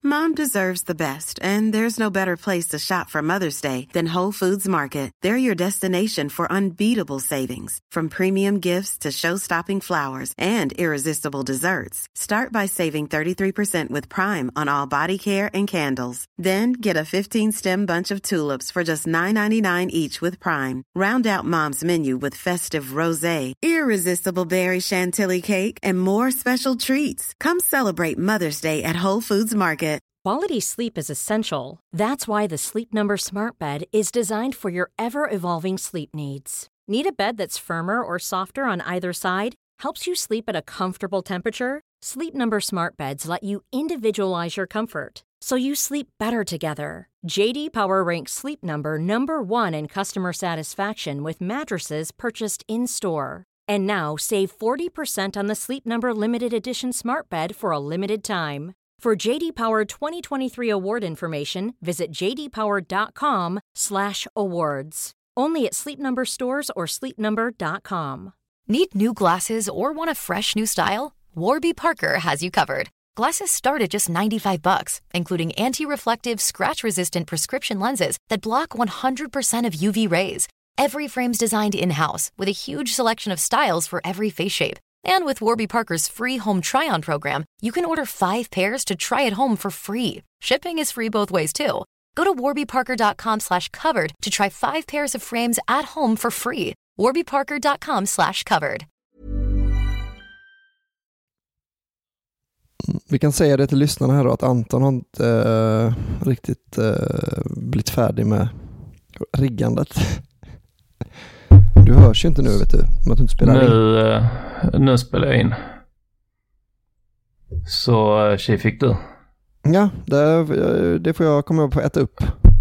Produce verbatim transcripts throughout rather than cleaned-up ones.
Mom deserves the best, and there's no better place to shop for Mother's Day than Whole Foods Market. They're your destination for unbeatable savings, from premium gifts to show-stopping flowers and irresistible desserts. Start by saving thirty-three percent with Prime on all body care and candles. Then get a fifteen-stem bunch of tulips for just nine ninety-nine each with Prime. Round out Mom's menu with festive rosé, irresistible berry chantilly cake, and more special treats. Come celebrate Mother's Day at Whole Foods Market. Quality sleep is essential. That's why the Sleep Number Smart Bed is designed for your ever-evolving sleep needs. Need a bed that's firmer or softer on either side? Helps you sleep at a comfortable temperature? Sleep Number Smart Beds let you individualize your comfort, so you sleep better together. J D Power ranks Sleep Number number one in customer satisfaction with mattresses purchased in-store. And now save forty percent on the Sleep Number Limited Edition Smart Bed for a limited time. For J D Power twenty twenty-three award information, visit j d power dot com slash awards. Only at Sleep Number stores or sleep number dot com. Need new glasses or want a fresh new style? Warby Parker has you covered. Glasses start at just ninety-five bucks, including anti-reflective, scratch-resistant prescription lenses that block one hundred percent of U V rays. Every frame's designed in-house with a huge selection of styles for every face shape. And with Warby Parker's free home try-on program, you can order five pairs to try at home for free. Shipping is free both ways, too. Go to warby parker dot com slash covered to try five pairs of frames at home for free. warby parker dot com slash covered. Vi kan säga det till lyssnarna här då, att Anton har inte äh, riktigt äh, blivit färdig med riggandet. Du hörs ju inte nu, vet du. Men att du inte spelar nu, in. Uh, nu spelar jag in. Så uh, tjej fick du. Ja, det, det får jag komma upp och äta upp.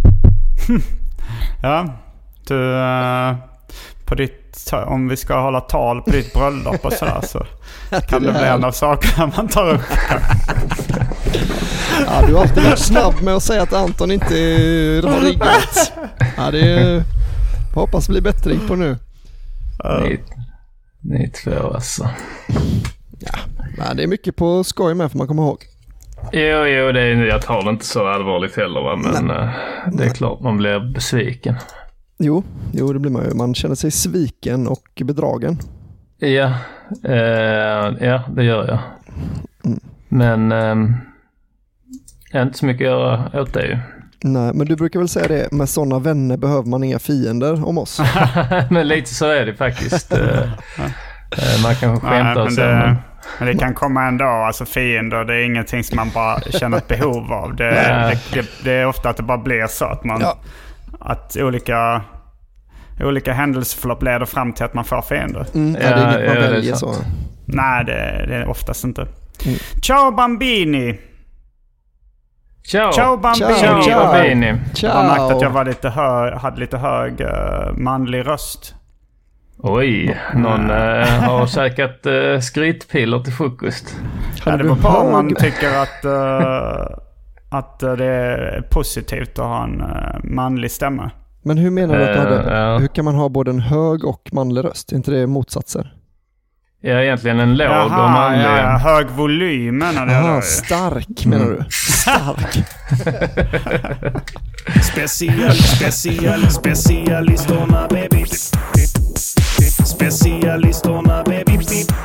Ja, du, uh, på ditt, om vi ska hålla tal på ditt bröllop och sådär, så kan det bli en av sakerna man tar upp. Ja, du har alltid varit snabb med att säga att Anton inte har riggat. Ja, det är, hoppas bli bättring på nu. Ni, ni två alltså. Ja, nej, det är mycket på skoj med, för man kommer ihåg. Jo, jo det är, jag tar det inte så allvarligt heller, va? Men uh, det är nej. Klart man blir besviken. Jo, jo, det blir man ju. Man känner sig sviken och bedragen. Ja, uh, ja det gör jag. Mm. Men uh, jag har inte så mycket att göra åt det ju. Nej, men du brukar väl säga det, med sådana vänner behöver man inga fiender om oss. Men lite så är det faktiskt. Man kan skämta och så. Men, men det kan komma ändå, alltså fiender, det är ingenting som man bara känner ett behov av. Det, det, det, det är ofta att det bara blir så att man ja. att olika olika händelseförlopp leder fram till att man får fiender. Mm, ja, det är inget man ja, väljer så. Nej, det, det är oftast inte. Mm. Ciao Bambini! Ciao. Ciao Bambini. Ciao, ciao. Bambini. Jag har märkt att jag var lite hö- hade lite hög uh, manlig röst. Oj, någon uh, har käkat uh, skrytpiller till frukost. Ja, det beror på om man tycker att, uh, att uh, det är positivt att ha en uh, manlig stämma. Men hur menar du att du hade, uh, uh. hur kan man ha både en hög och manlig röst? Är inte det motsatser? Ja, egentligen en låg Jaha, och manlig. Ja, ja, hög volym menar jag. Aha, stark menar du? Stark. Special, special, specialistorna baby. Specialistorna baby.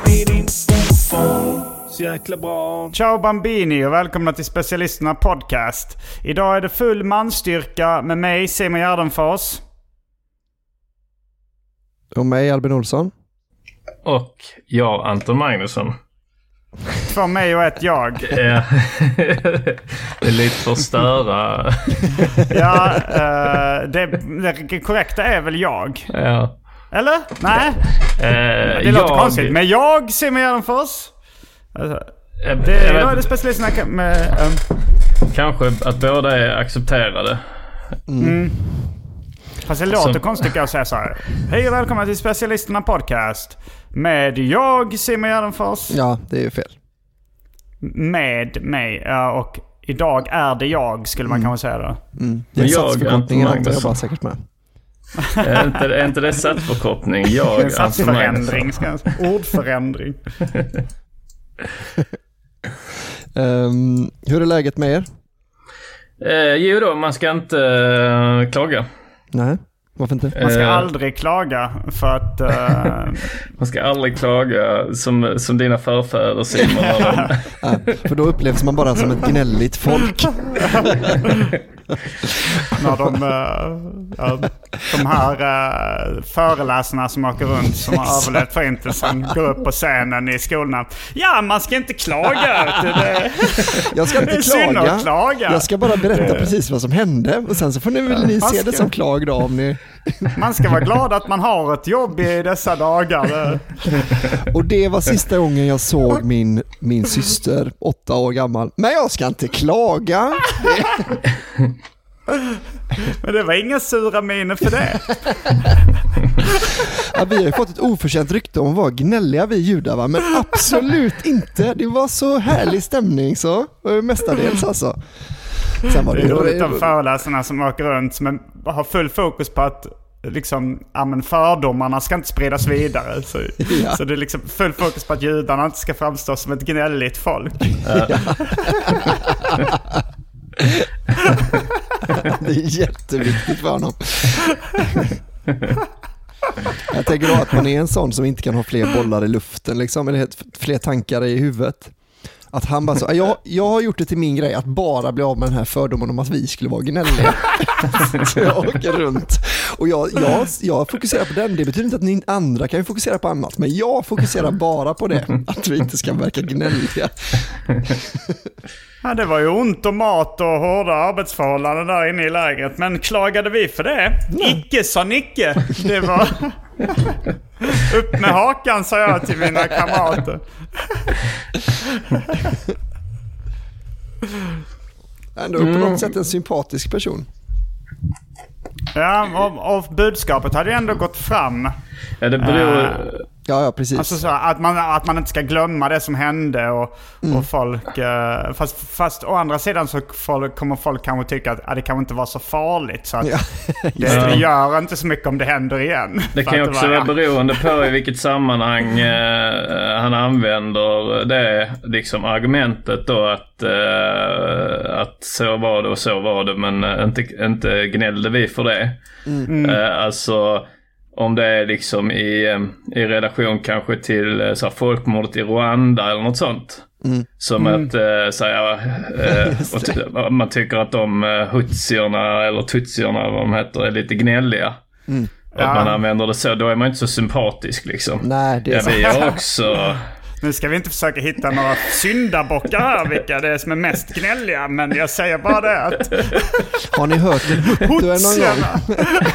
Så jäkla bra. Ciao Bambini och välkomna till Specialisterna podcast. Idag är det full manstyrka med mig, Simon Gärdenfors. Och mig, Albin Olsson. Och jag, Anton Magnusson. Två mig och ett jag. Ja. Det är lite för störa. Ja, uh, det, det korrekta är väl jag. Ja. Eller? Nej. Uh, det jag... låter konstigt. Men jag, Simon Gärdenfors. Alltså, det, det, då är det specialisterna med... Um... Kanske att båda är accepterade. Mm. Mm. Fast det låter så konstigt att säga så här. Hej och välkomna till Specialisterna podcast. Med jag, Simon Gärdenfors. Ja, det är ju fel. Med mig. Ja, och idag är det jag, skulle man mm. kanske säga då. Mm. Det är satsförkortningen, Anton, jag bara säkert med. Är inte, är inte det satsförkortning? Jag, en satsförändring, ska jag säga. Ordförändring. um, hur är läget med er? Eh, jo då, man ska inte uh, klaga. Nej, varför inte? Man ska eh, aldrig klaga för att... Uh... man ska aldrig klaga som, som dina förfäder, Simon. Ja, för då upplevs man bara som ett gnälligt folk. När de, uh, ja, de här uh, föreläsarna som åker runt som har överlevt förintelsen går upp på scenen i skolorna. Ja, man ska inte klaga. Det, det, jag ska inte klaga. klaga. Jag ska bara berätta precis vad som hände. Och sen så får ni väl ni se det som klag då om ni... Man ska vara glad att man har ett jobb i dessa dagar. Och det var sista gången jag såg min, min syster, åtta år gammal. Men jag ska inte klaga. Men det var inga sura miner för det. Ja, vi har ju fått ett oförtjänt rykte om att vara gnälliga vi judar, va? Men absolut inte. Det var så härlig stämning så. Mestadels alltså. Sen var det, det är roligt de föreläsarna som åker runt som har full fokus på att liksom, ja, men fördomarna ska inte spridas vidare. Så, ja. Så det är liksom full fokus på att judarna inte ska framstå som ett gnälligt folk. Ja. Det är jätteviktigt för honom. Jag tänker då att man är en sån som inte kan ha fler bollar i luften liksom, eller fler tankar i huvudet. Att han bara så, jag, jag har gjort det till min grej att bara bli av med den här fördomen om att vi skulle vara gnälliga. Så jag åker runt. Och jag, jag, jag fokuserar på den. Det betyder inte att ni andra kan fokusera på annat. Men jag fokuserar bara på det. Att vi inte ska verka gnälliga. Ja, det var ju ont och mat och hårda arbetsförhållanden där inne i lägret. Men klagade vi för det? Nej. Icke sa Nicke. Det var... Upp med hakan, sa jag till mina kamrater. Ändå på något sätt en sympatisk person. Ja, och, och budskapet hade ju ändå gått fram. Ja, det beror... Uh, ja, ja, precis. Alltså så att man, att man inte ska glömma det som hände och, mm. och folk... Uh, fast, fast å andra sidan så folk, kommer folk kanske tycka att uh, det kan inte vara så farligt. Så att ja. det, det gör inte så mycket om det händer igen. Det kan ju också vara beroende på i vilket sammanhang uh, han använder det liksom argumentet då att, uh, att så var det och så var det, men uh, inte, inte gnällde vi för det. Mm. Uh, alltså... Om det är liksom i, i relation kanske till så här, folkmordet i Rwanda eller något sånt. Mm. Som mm. att äh, säga, äh, man tycker att de äh, hutsierna eller tutsierna vad de heter är lite gnälliga. Mm. Och att ja. man använder det så, då är man inte så sympatisk liksom. Nej, det är ja, så. vi är också... Nu ska vi inte försöka hitta några syndabockar här, vilka det är som är mest gnälliga, men jag säger bara det att... Har ni hört en huttu någon gång?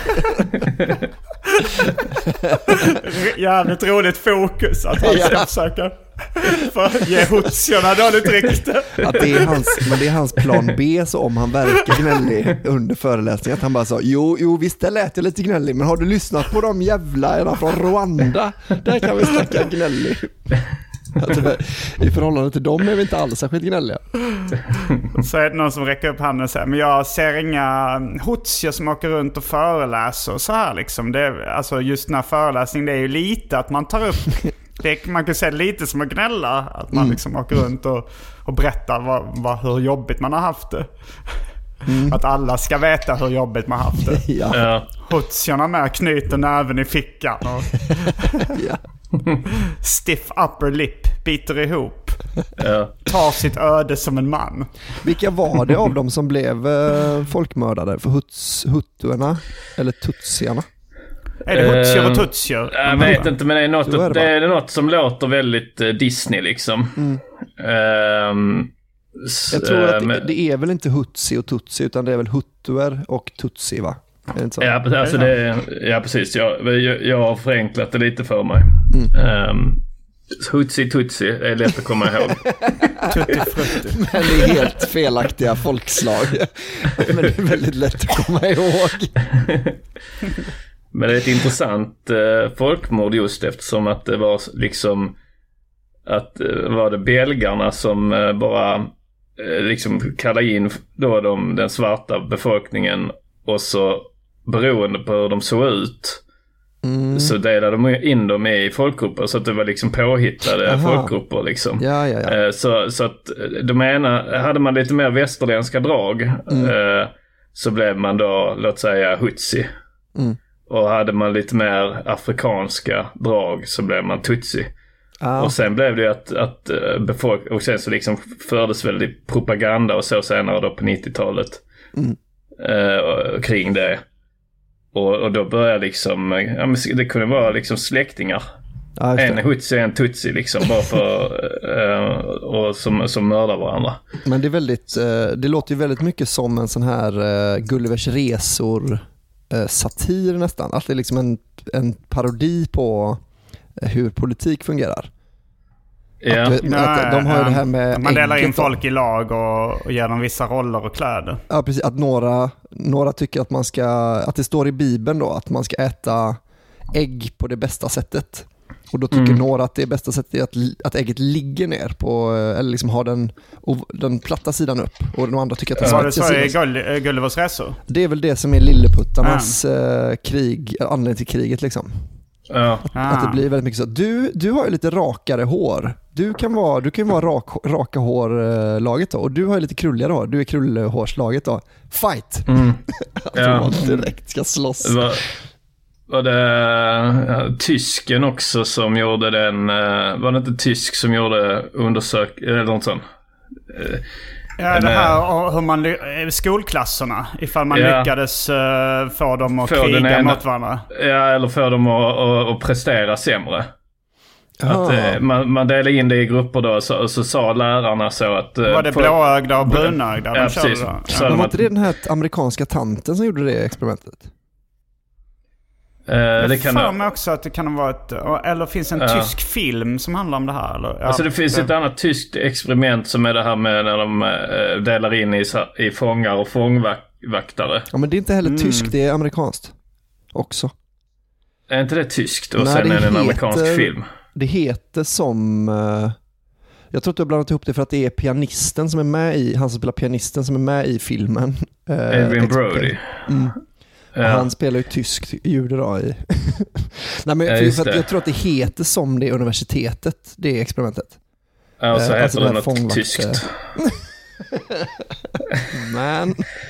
Jävligt roligt fokus att han ska ja. försöka för ge hutsierna dåligt rykte. Att det är hans, men det är hans plan B, så om han verkar gnällig under föreläsningen att han bara sa, jo, jo visst det lät jag lite gnällig, men har du lyssnat på de jävla från Rwanda? Där kan vi snacka gnällig. Alltså, i förhållande till dem är vi inte alls särskilt gnälliga. Så är det någon som räcker upp handen och säger, men jag ser inga hutsier som åker runt och föreläser och så här liksom. Det är, alltså just den här föreläsningen, det är ju lite att man tar upp det, man kan säga lite som att gnälla, att man mm. liksom åker runt och, och berättar vad, vad, hur jobbigt man har haft det. Mm. Att alla ska veta hur jobbigt man har haft det. Ja. Ja. Hutsierna med knyter näven i fickan och ja. stiff upper lip, biter ihop. Ja. Tar sitt öde som en man. Vilka var det av dem som blev eh, folkmördare för huts, huttuerna eller tutsierna? Är det hutsier och tutsier? Jag vet inte, men det är något, är det, det är något som låter väldigt uh, Disney liksom. Mm. Um, jag tror att det, det är väl inte hutsi och tutsi, utan det är väl huttuer och tutsi, va? Ja, alltså det, ja, precis. Jag, jag, jag har förenklat det lite för mig. Mm. Um, hutsi tutsi är lätt att komma ihåg. Tutti frutti. Men det är helt felaktiga folkslag. Men det är väldigt lätt att komma ihåg. Men det är ett intressant eh, folkmord just eftersom att det var liksom att eh, var det belgarna som eh, bara eh, liksom kallade in då de, den svarta befolkningen, och så beroende på hur de såg ut mm. så delade de in dem i folkgrupper så att det var liksom påhittade Aha. folkgrupper liksom. Ja, ja, ja. Så, så att de ena, hade man lite mer västerländska drag mm. så blev man då, låt säga, Hutsi. Mm. Och hade man lite mer afrikanska drag så blev man Tutsi. Ah. Och sen blev det ju att, att befolk- och sen så liksom fördes väldigt propaganda och så senare då på nittiotalet mm. eh, kring det. Och, och då började liksom, ja, men det kunde vara liksom släktingar. Ah, en Hutsi, en Tutsi liksom, bara för eh, och som, som mördar varandra. Men det är väldigt, eh, det låter ju väldigt mycket som en sån här eh, Gullivers resor eh, satir nästan. Att det är liksom en, en parodi på hur politik fungerar. Ja. Att, Nej, att de har ju det här med man delar in folk i lag och, och ger dem vissa roller och kläder. Ja, precis. Att några, några tycker att man ska, att det står i Bibeln då att man ska äta ägg på det bästa sättet. Och då tycker mm. några att det bästa sättet är att, att ägget ligger ner på, eller liksom har den, den platta sidan upp. Och de andra tycker att den ja, svettiga sidan. Var det så i Gullivers resor? Det är väl det som är lilleputtarnas mm. krig, anledning till kriget liksom. Ja. Att, att det blir väldigt mycket så. Du, du har ju lite rakare hår. Du kan vara, du kan vara rak, raka hårlaget då. Och du har ju lite krulligare hår. Du är krullhårslaget då. Fight! Mm. Att ja. man direkt ska slåss. Var, var det ja, tysken också som gjorde den... Var det inte tysk som gjorde undersök... Eller något sånt? Ja, det här hur man skolklasserna, ifall man ja. lyckades uh, få dem att få kriga ena, mot varandra. Ja, eller få dem att, att, att prestera sämre. Att, uh, man, man delade in det i grupper då, så, så sa lärarna så att... Var det för, blåögda och brunögda? Ja, precis. Ja. Ja. Men var inte det den här amerikanska tanten som gjorde det experimentet? Uh, jag det kan för mig också att det kan vara ett... Eller finns en uh. tysk film som handlar om det här? Eller? Ja, alltså det finns det. ett annat tyskt experiment som är det här med när de uh, delar in i, i fångar och fångvaktare. Ja, men det är inte heller mm. tyskt, det är amerikanskt också. Är inte det tyskt? Och Nej, sen är det en heter, amerikansk film. Det heter som... Uh, jag tror att du har blandat ihop det för att det är pianisten som är med i... Han som spelar pianisten som är med i filmen. Uh, Adrian Brody. Mm. Ja. Han spelar ju tyskt jude då i... Nej, men ja, för, för att jag tror att det heter som det universitetet, det experimentet. Ja, och så äh, heter alltså det något tyskt. Men...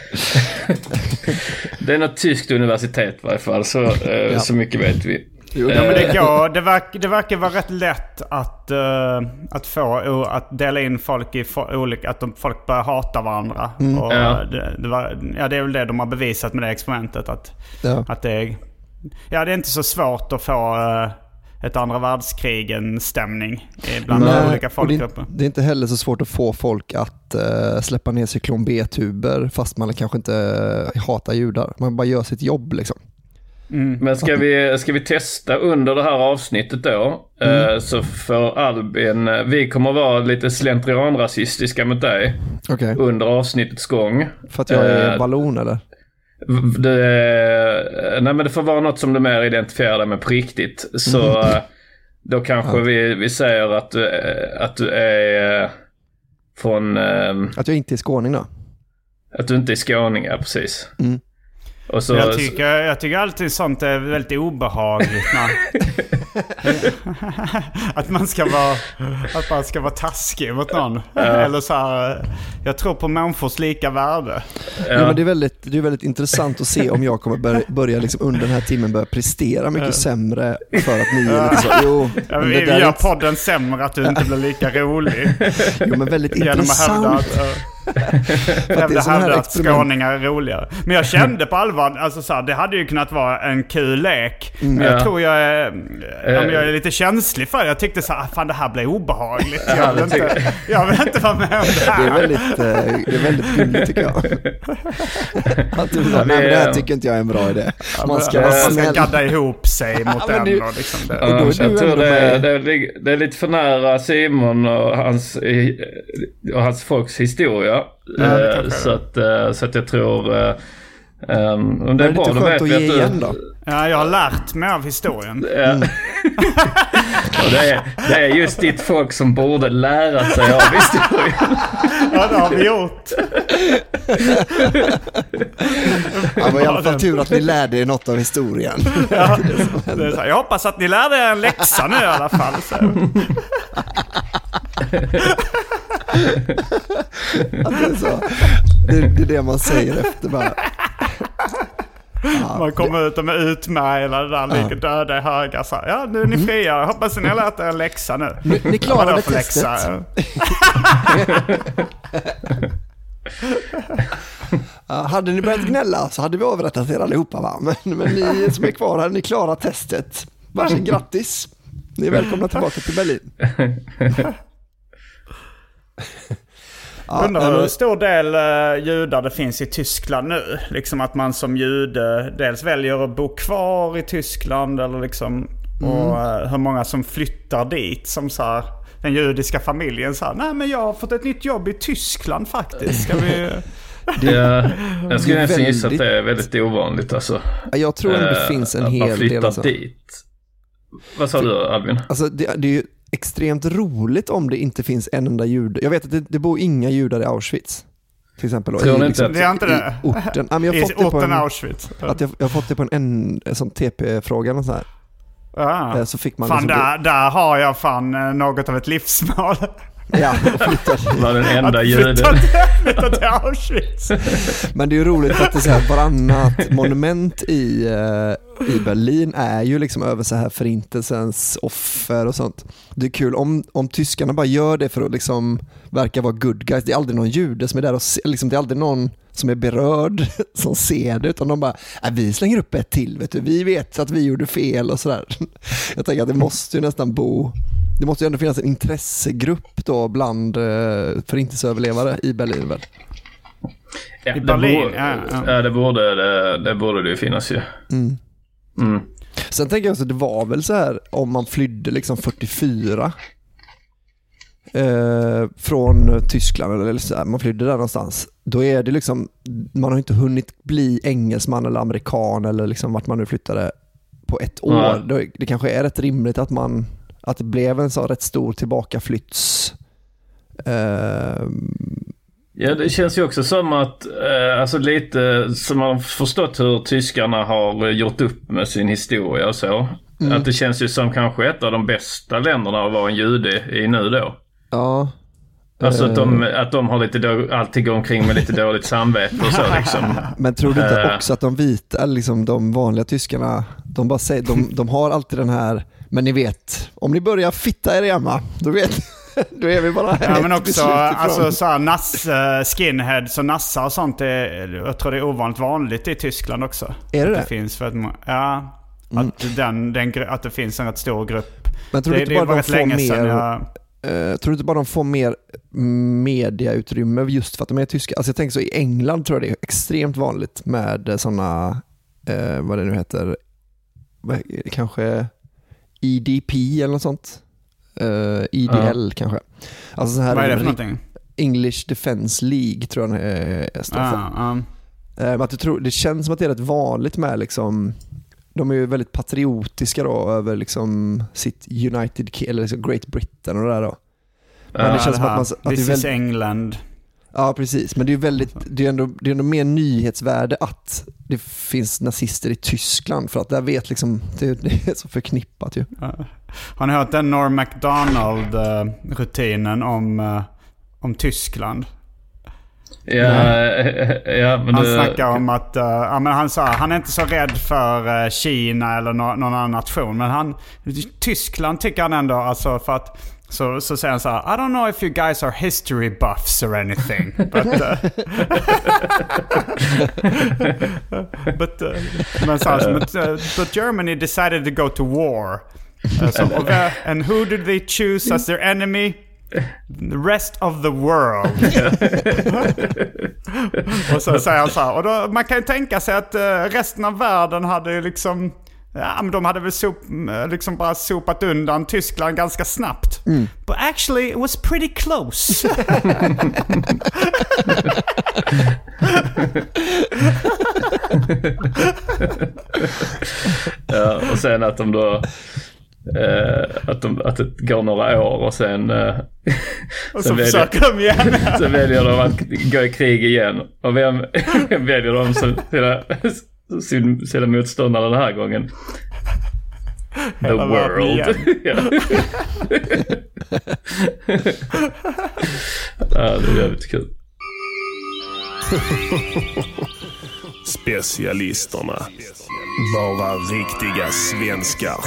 det är något tyskt universitet i varje fall, så, uh, ja. så mycket vet vi. Jo, ja, men det, går, det, verkar, det verkar vara rätt lätt att, uh, att få att dela in folk i olika, att de, folk börjar hata varandra. Mm. Och ja. Det, det, var, ja, det är väl det de har bevisat med det experimentet. Att, ja. att det, är, ja, det är inte så svårt att få uh, ett andra världskrigen-stämning bland Nej, olika folkgrupper. Det, det är inte heller så svårt att få folk att uh, släppa ner cyklon B-tuber fast man kanske inte uh, hatar judar. Man bara gör sitt jobb liksom. Mm. Men ska vi, ska vi testa under det här avsnittet då mm. uh, så för Albin, vi kommer vara lite slentrianrasistiska mot dig okay. under avsnittets gång. För att jag är uh, ballon eller? Det, nej men det får vara något som du mer identifierar dig med på riktigt. Så mm. uh, då kanske ja. vi, vi säger att du, att du är uh, från... Uh, att jag inte är skåning då? Att du inte är skåning, ja precis. Mm. Och så, jag, tycker, jag tycker alltid sånt är väldigt obehagligt. att man ska vara att man ska vara taskig mot någon. Ja. Eller så här, jag tror på människors lika värde. Ja. Ja, men det är väldigt det är väldigt intressant att se om jag kommer börja, börja liksom under den här timmen börja prestera mycket ja. sämre för att ni är lite så. Jo, ja, vi vi gör podden sämre att du inte blir lika rolig. Jo, men väldigt intressant. Jag hävdar att skåningar är roligare. Men jag kände på allvar alltså, så här, det hade ju kunnat vara en kul lek. Men jag ja. tror jag är, jag är lite känslig för det. Jag tyckte så här, fan det här blir obehagligt. Jag vill inte, jag vill inte vara med om det här. Det är väldigt, det är väldigt gulligt tycker jag. Att du sa, nej men det här tycker inte jag är en bra idé. Man ska, man ska gadda ihop sig mot en. Du, och liksom det. Och då är jag tror det, det, är, det är lite för nära Simon och hans, och hans folks historia. Ja, uh, så, att, uh, så att jag tror uh, um, om det är, är bra då vet vi att du, igen då? Ja, jag har lärt mig av historien. Mm. Och det, är, det är just ditt folk som borde lära sig av historien. Ja, det har vi gjort. Det var i alla fall tur att ni lärde er något av historien. Ja, det är så här, jag hoppas att ni lärde er en läxa nu i alla fall. Så. Att det, är så. Det, det är det man säger efter bara. Ja, man kommer det... ut och är utmärglade där, ja. Ligger döda i höga. Så här, ja, nu är ni fria. Jag hoppas att ni har lärt er en läxa nu. Ni, ni klarade testet. Ja, hade ni börjat gnälla så hade vi avrättat er allihopa, va? Men, men ni som är kvar, hade ni klarat testet. Varsågod, grattis. Ni är välkomna tillbaka till Berlin. Ja, undrar hur stor del uh, judar det finns i Tyskland nu. Liksom att man som jude dels väljer att bo kvar i Tyskland eller liksom, mm. och uh, hur många som flyttar dit som så här, den judiska familjen sa, nej men jag har fått ett nytt jobb i Tyskland faktiskt. Ska vi... det, jag skulle nästan väldigt... gissa att det är väldigt ovanligt alltså. Jag tror att det uh, finns en hel del alltså. Dit. Vad sa För, du, Albin? Alltså det, det är ju extremt roligt om det inte finns en enda jude. Jag vet att det, det bor inga judar i Auschwitz. Till exempel. Då, i, liksom, det är inte det. I orten. Ja, men jag har I fått det på en, Auschwitz. Att jag, jag har fått det på en, en, en sån T P-fråga eller så här. Ah. Så fick man fan, liksom där, där har jag fan något av ett livsmål. Ja, flyttar. Var den enda juden. Flytta till Auschwitz. Men det är ju roligt att det är så här, varannat monument i, uh, i Berlin är ju liksom över så här förintelsens offer och sånt. Det är kul om, om tyskarna bara gör det för att liksom verka vara good guys. Det är aldrig någon jude som är där och se, liksom, det är aldrig någon som är berörd som ser det, utan de bara, äh, vi slänger upp ett till, vet du. Vi vet att vi gjorde fel och sådär. Jag tänker att det måste ju nästan bo, det måste ju ändå finnas en intressegrupp då bland uh, förintelseöverlevare i Berlin väl? Ja, I Berlin, borde, ja, ja. ja det, borde, det, det borde det ju finnas ju. Mm. Mm. Sen tänker jag också, det var väl så här om man flydde liksom fyrtiofyra eh, från Tyskland eller så här, man flydde där någonstans, då är det liksom, man har inte hunnit bli engelsman eller amerikan eller liksom vart man nu flyttade på ett år. Mm. Då, det kanske är rätt rimligt att man att det blev en så rätt stor tillbakaflytts eh, ja, det känns ju också som att eh, alltså lite som man har förstått hur tyskarna har gjort upp med sin historia och så. Mm. Att det känns ju som kanske ett av de bästa länderna att vara en jude i nu då. Ja. Alltså att de, att de har lite då, alltid går omkring med lite dåligt samvete och så liksom. Men tror du inte också att de vita, liksom de vanliga tyskarna, de bara säger, de, de har alltid den här, men ni vet, om ni börjar fitta er hemma, då vet då är vi bara ja, men också alltså så här, nass, uh, skinheads och nassar och sånt är, jag tror det är ovanligt vanligt i Tyskland också. Är det att det? det finns för att, ja, mm. att, den, den, att det finns en rätt stor grupp. Men tror du det, inte bara de får mer jag... uh, tror du inte bara de får mer mediautrymme just för att de är tyska? Alltså jag tänker så, i England tror jag det är extremt vanligt med sådana uh, vad det nu heter, kanske E D P eller något sånt. Uh, E D L uh. kanske. Alltså så här. Vad är det för någonting? English Defense League tror jag är står för. Uh, uh. Uh, att du tror, det känns som att det är rätt vanligt med liksom, de är ju väldigt patriotiska då över liksom sitt United eller liksom Great Britain och det där då. Men uh, det känns det som att man att This det är is väldigt, England. Ja, precis. Men det är ju väldigt, det är ändå, det är ändå mer nyhetsvärde att det finns nazister i Tyskland, för att där vet liksom, det, det är så förknippat ju. Uh. Har ni hört den Norm Macdonald-rutinen om, uh, om Tyskland? Ja, ja, men han det... snackar om att uh, ja, men han sa han är inte så rädd för uh, Kina eller no- någon annan nation, men han, Tyskland tycker han ändå, alltså för att så, så säger han så här: I don't know if you guys are history buffs or anything, but uh, but uh, men så här, but, uh, but Germany decided to go to war. Uh, so, uh, and who did they choose as their enemy? The rest of the world. Och så säger han så här, och då, man kan ju tänka sig att uh, resten av världen hade liksom, ja, men de hade väl sop, liksom bara sopat undan Tyskland ganska snabbt. Mm. But actually it was pretty close. Ja, och sen att de då Eh, att, de, att det går några år och sen, eh, Och så försöker de igen. Så väljer de att gå i krig igen. Och vem väljer de som sina, sin, sina motståndare den här gången? The Hela world. Ja, det är jävligt kul. Specialisterna. Bara riktiga svenskar.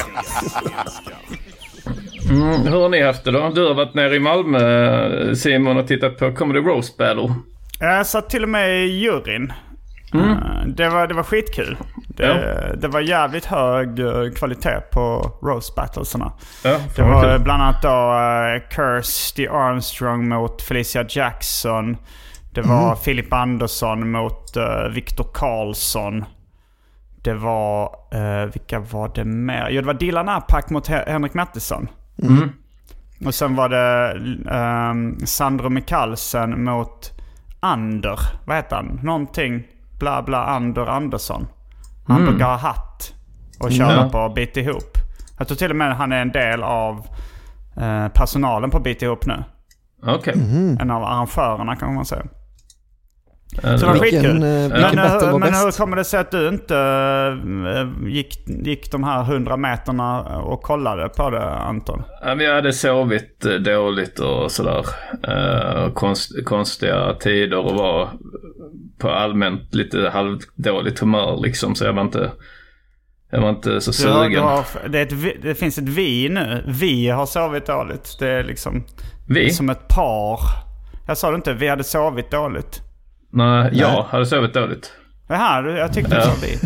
Mm, hur har ni haft det då? Du har varit nere i Malmö, Simon, och tittat på Comedy Roast Battle. Jag satt till och med i juryn. Mm. Det var, det var skitkul. Det, ja. det var jävligt hög kvalitet på roast battlesarna. Ja, det var kul. Bland annat då uh, Kirsty Armstrong mot Felicia Jackson. Det var mm. Philip Andersson mot uh, Victor Karlsson. Det var, uh, vilka var det mer? Jo, det var Dylan Apak mot H- Henrik Mattisson. Mm. Och sen var det um, Sandro Mikkelsen mot Ander. Vad heter han? Någonting bla bla Ander Andersson. Han Mm. brukar ha hatt och köra Ja. på Beat Ihop. Jag tror till och med han är en del av uh, personalen på Beat Ihop nu. Okej. Okay. Mm. En av arrangörerna kan man säga. Uh, Så det var vilken, skitkul. uh, Men, var men bäst? hur kommer det sig att du inte uh, gick, gick de här hundra meterna och kollade på det, Anton? Vi hade sovit dåligt och sådär. Uh, konst, konstiga tider och var på allmänt lite halvdåligt humör liksom. Så jag var inte, jag var inte så sugen. Du har, du har, det, är ett, det finns ett vi nu. Vi har sovit dåligt. Det är liksom vi? Det är som ett par. Jag sa det inte, vi hade sovit dåligt. Nej, jag Nej. hade sovit dåligt. Jaha, jag tyckte det ja. var vi.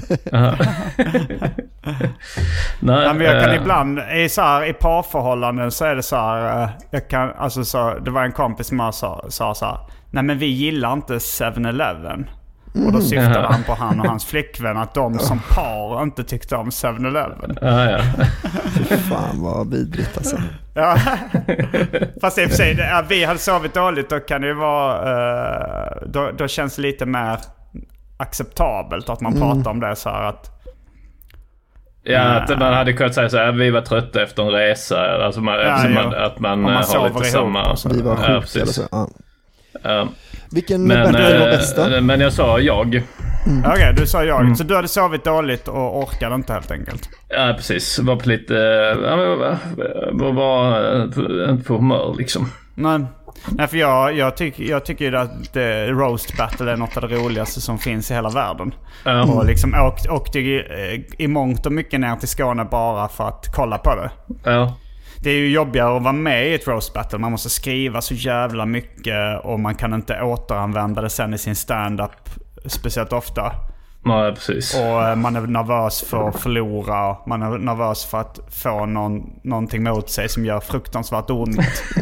Nej, ja, men jag kan äh... ibland, i, så här, i parförhållanden så är det så här, jag kan, alltså så, det var en kompis som sa, sa så här, nej men vi gillar inte seven eleven. Mm. Och då syftade mm. han på han och hans flickvän, att de som par inte tyckte om seven eleven. Ja, ja. Fy fan vad vidrigt alltså. Ja. Fast i och för sig, ja, vi hade sovit dåligt, då kan det ju vara, uh, då, då känns det lite mer acceptabelt att man mm. pratar om det så här att ja, att man hade kunnat säga så här, vi var trötta efter en resa, alltså man, ja, man, att man, man har lite samma. Vi var sjuka ja, eller så. Ja. Uh, Vilken men, battle var bästa? Men jag sa jag. Mm. Okej, okay, du sa jag. Mm. Så du hade sovit dåligt och orkade inte helt enkelt. Ja, precis. Var på lite, ja, var, var inte på humör liksom. Nej. Nej, för jag, jag, tyck, jag tycker ju att det, roast battle är något av det roligaste som finns i hela världen. Mm. Och liksom åkte, åkte i, i mångt och mycket ner till Skåne bara för att kolla på det. Ja. Det är ju jobbigare att vara med i ett roast battle. Man måste skriva så jävla mycket och man kan inte återanvända det sen i sin stand-up speciellt ofta. Ja, precis. Och man är nervös för att förlora. Man är nervös för att få någon, någonting mot sig som gör fruktansvärt ont.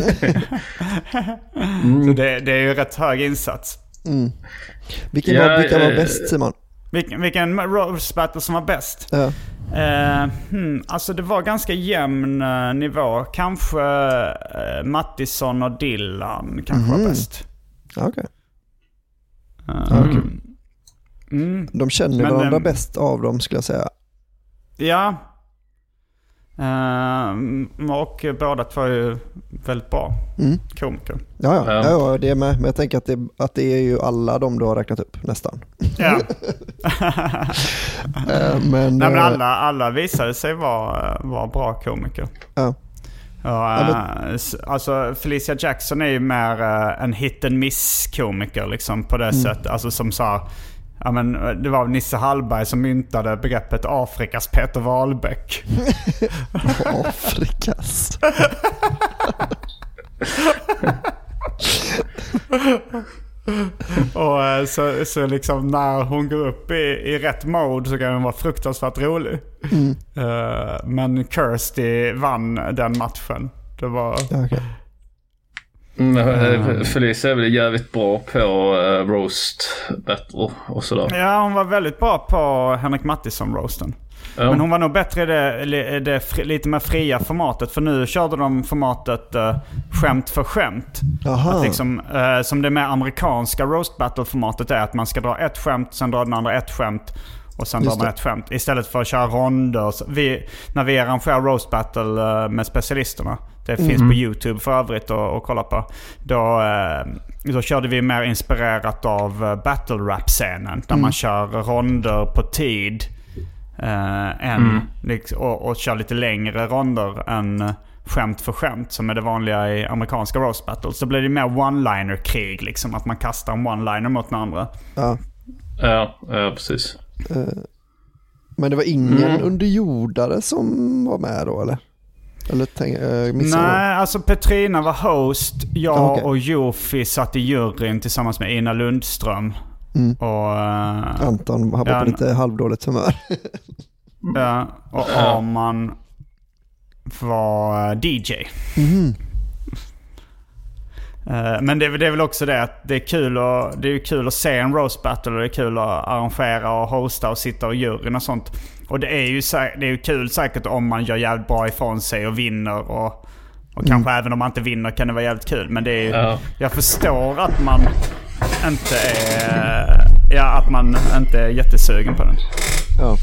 mm. Så det, det är ju rätt hög insats. Mm. Vilken ja, var, vilka var bäst, Simon? Vilken, vilken roast battle som var bäst? Ja. Uh, hmm, alltså det var ganska jämn uh, nivå. Kanske uh, Mattisson och Dylan kanske mm. var bäst. Okej. Okay. Uh, okay. Mm. De känner Men, varandra um, bäst av dem, skulle jag säga. Ja. Uh, och båda två är ju väldigt bra mm. komiker. Ja, ja. Ja. ja, det är med. Men jag tänker att det, att det är ju alla de du har räknat upp, nästan. Ja. uh, men, Nej, men alla, alla visade sig vara, vara bra komiker. Ja. Ja, uh, alltså Felicia Jackson är ju mer uh, en hit and miss komiker liksom, på det mm. sättet. Alltså som sa, ja, men det var Nisse Hallberg som myntade begreppet Afrikas Peter Wahlbeck. Afrikas. Och så, så liksom när hon går upp i, i rätt mode så kan hon vara fruktansvärt rolig. Mm. Uh, men Kirsty vann den matchen. Det var... Okay. Mm, Felicia är väl jävligt bra på uh, roast battle och sådär. Ja, hon var väldigt bra på Henrik Mattisson-roasten. Ja. Men hon var nog bättre i det, det, det fri, lite mer fria formatet. För nu körde de formatet uh, skämt för skämt. Att liksom, uh, som det mer amerikanska roast battle-formatet är att man ska dra ett skämt, sen drar den andra ett skämt och sen drar man ett skämt. Istället för att köra ronder. Vi, när vi arrangerar roast battle uh, med specialisterna Det finns mm. på YouTube för övrigt att, att kolla på. Då, då körde vi mer inspirerat av battle rap-scenen. Där mm. man kör ronder på tid eh, än, mm. liksom, och, och kör lite längre ronder än skämt för skämt som är det vanliga i amerikanska roast battles. Så blir det mer one-liner-krig. Liksom, att man kastar en one-liner mot den andra. Ja, ja, ja precis. Men det var ingen mm. underjordare som var med då, eller? Eller tänk, äh, Nej, alltså Petrina var host. Jag ah, okay. och Jofi satt i juryn tillsammans med Ina Lundström. Mm. Och uh, Anton har ja, på lite halvdåligt humör. Ja, och Arman var D J. Mm. Uh, men det, det är väl också det att det är kul och, det är kul att se en roast battle och det är kul att arrangera och hosta och sitta och juryn och sånt. Och det är ju, det är ju kul säkert om man gör jävligt bra ifrån sig och vinner och, och mm. kanske även om man inte vinner kan det vara jävligt kul. Men det är ju, ja. jag förstår att man inte är ja, att man inte är jättesugen på den. Ja.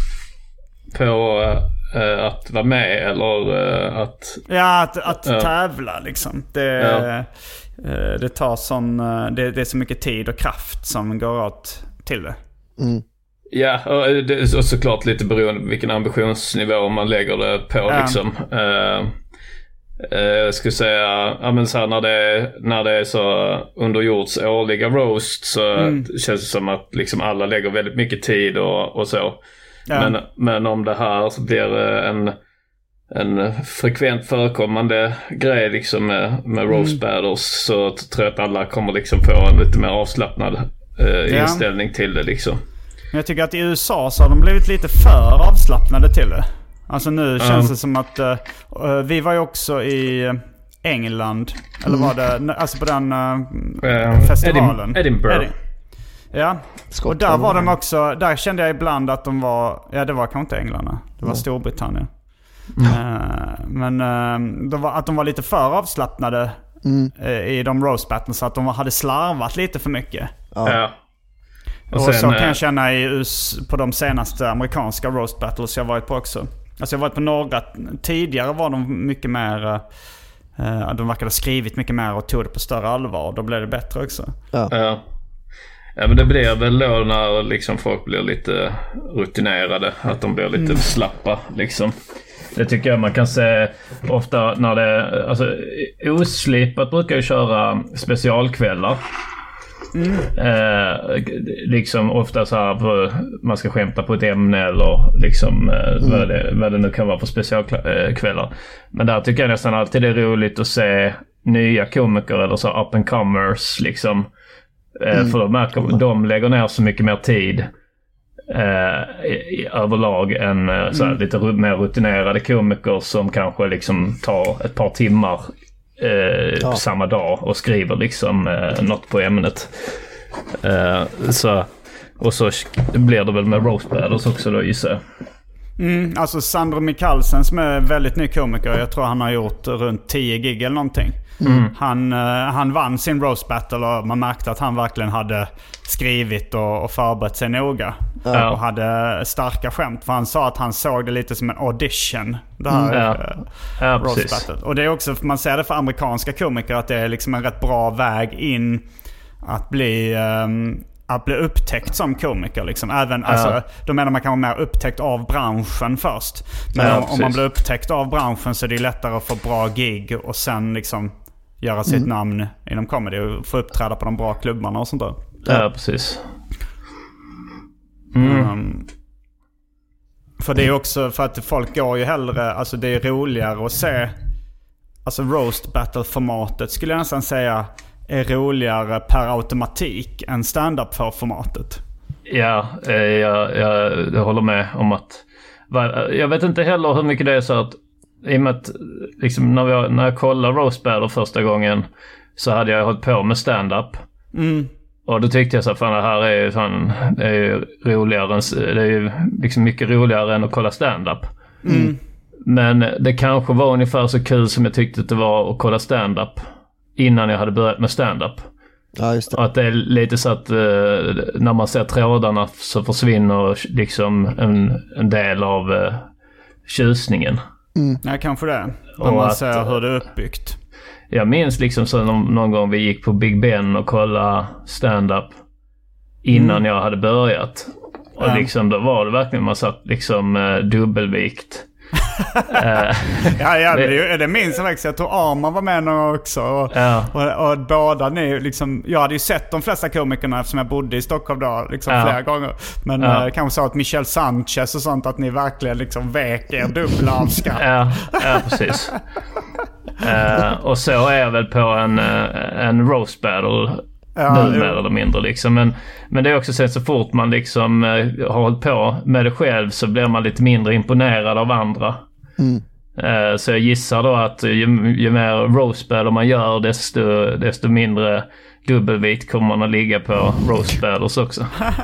På uh, att vara med eller uh, att ja, att, att uh. tävla liksom. Det ja. uh, det tar sån det, det är så mycket tid och kraft som går åt till det. Mm. Ja, och det är såklart lite beroende på vilken ambitionsnivå man lägger det på ja. liksom. Uh, uh, jag skulle säga, ja men så här, när det är, när det är så underjords årliga roast så mm. känns det som att liksom alla lägger väldigt mycket tid och, och så. Ja. Men, men om det här så blir en, en frekvent förekommande grej liksom med, med roast mm. battles så tror jag att alla kommer liksom få en lite mer avslappnad uh, ja. inställning till det liksom. Men jag tycker att i U S A så har de blivit lite för avslappnade till det. Alltså nu känns mm. det som att uh, vi var ju också i England eller var det alltså på den uh, festivalen Edinburgh. Edin- ja. Skottland. Och där var de också, där kände jag ibland att de var, ja det var kanske inte England, det var Storbritannien. Mm. Uh, men uh, de var, att de var lite för avslappnade mm. uh, i de roast battles så att de hade slarvat lite för mycket. Ja. ja. Och, och sen, så kan jag känna i U S på de senaste amerikanska roast battles jag varit på också. Alltså jag har varit på några, tidigare var de mycket mer, uh, de verkade ha skrivit mycket mer och tog det på större allvar. Då blev det bättre också. Ja, ja. ja men det blir väl då när liksom folk blir lite rutinerade, att de blir lite mm. slappa liksom. Det tycker jag man kan se ofta när det, alltså Oslipat brukar ju köra specialkvällar. Mm. Eh, liksom ofta så här på, man ska skämta på ett ämne eller liksom eh, mm. vad, det, vad det nu kan vara för specialkvällar. Men där tycker jag nästan alltid det är roligt att se nya komiker eller så up and comers liksom. Eh, mm. För de märker de lägger ner så mycket mer tid eh, i, i, överlag än eh, så här, mm. lite mer rutinerade komiker som kanske liksom tar ett par timmar Eh, ja. samma dag och skriver liksom eh, något på ämnet. Eh, så, och så blir det väl med roast battles också då gissar jag. Mm, alltså Sandro Mikkelsen som är väldigt ny komiker, jag tror han har gjort runt tio gig eller någonting. Mm. Han, uh, han vann sin roast battle och man märkte att han verkligen hade skrivit och, och förberett sig noga. Ja. Och hade starka skämt. För han sa att han såg det lite som en audition. Det här mm. ja. uh, ja, roast battle. Och det är också, man ser det för amerikanska komiker, att det är liksom en rätt bra väg in att bli... Um, att bli upptäckt som komiker liksom. Även, ja. alltså, då menar man kan vara mer upptäckt av branschen först. Men ja, om, om man blir upptäckt av branschen så är det lättare att få bra gig och sen liksom göra sitt mm. namn inom comedy och få uppträda på de bra klubbarna och sånt där. Ja, ja precis. Mm. Um, för det är också för att folk går ju hellre, alltså det är roligare att se, alltså roast battle-formatet skulle jag nästan säga är roligare per automatik än stand-up för formatet. Ja, jag, jag, jag håller med om att jag vet inte heller hur mycket det är så att i och med att liksom, när, jag, när jag kollade roast battle första gången så hade jag hållit på med stand-up. Mm. Och då tyckte jag så att fan, det här är ju, fan, det är ju roligare än, det är ju liksom mycket roligare än att kolla stand-up. Mm. Men det kanske var ungefär så kul som jag tyckte att det var att kolla stand-up innan jag hade börjat med stand-up. Ja, just det. Och att det är lite så att eh, när man ser trådarna så försvinner liksom en, en del av eh, tjusningen. Mm. Ja, kanske det. När man ser hur det är uppbyggt. Jag minns liksom så någon, någon gång vi gick på Big Ben och kollade stand-up innan mm. jag hade börjat. Och liksom då var det verkligen man satt liksom uh, dubbelvikt. uh, ja, ja, det, det minns jag faktiskt. Jag tror Arman var med någon också. Och, ja. och, och båda ni liksom, jag hade ju sett de flesta komikerna eftersom jag bodde i Stockholm då liksom ja. flera gånger. Men ja. uh, kanske så att Michel Sanchez och sånt, att ni verkligen liksom vek er dubbla av skratt. ja, ja, precis. uh, och så är jag väl på en, en roast battle. Ja, nu mer eller mindre liksom. Men, men det är också så, så fort man liksom uh, har hållit på med det själv så blir man lite mindre imponerad av andra. Mm. Uh, så jag gissar då att ju, ju mer roast battle man gör desto, desto mindre dubbelvikt kommer man att ligga på roast battles också.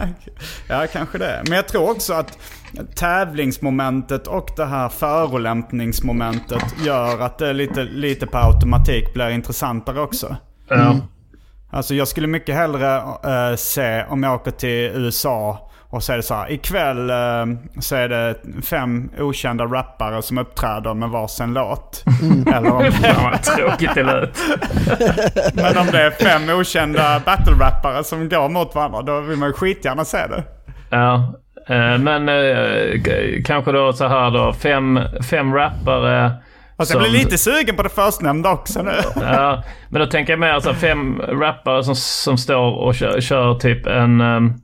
Ja, kanske det. Men jag tror också att tävlingsmomentet och det här förolämpningsmomentet gör att det lite, lite på automatik blir intressantare också. Mm. Mm. Alltså jag skulle mycket hellre uh, se om jag åker till U S A och så är det så här, ikväll uh, så är det fem okända rappare som uppträder med varsin låt. Mm. Eller om vad tråkigt det lät. Men om det är fem okända battle-rappare som går mot varandra, då vill man ju skitgärna se det. Ja, uh, men uh, kanske då så här då, fem, fem rappare. Alltså jag blir lite sugen på det förstnämnda också nu. Ja, men då tänker jag mer alltså fem rappare som, som står och kör, kör typ en, um,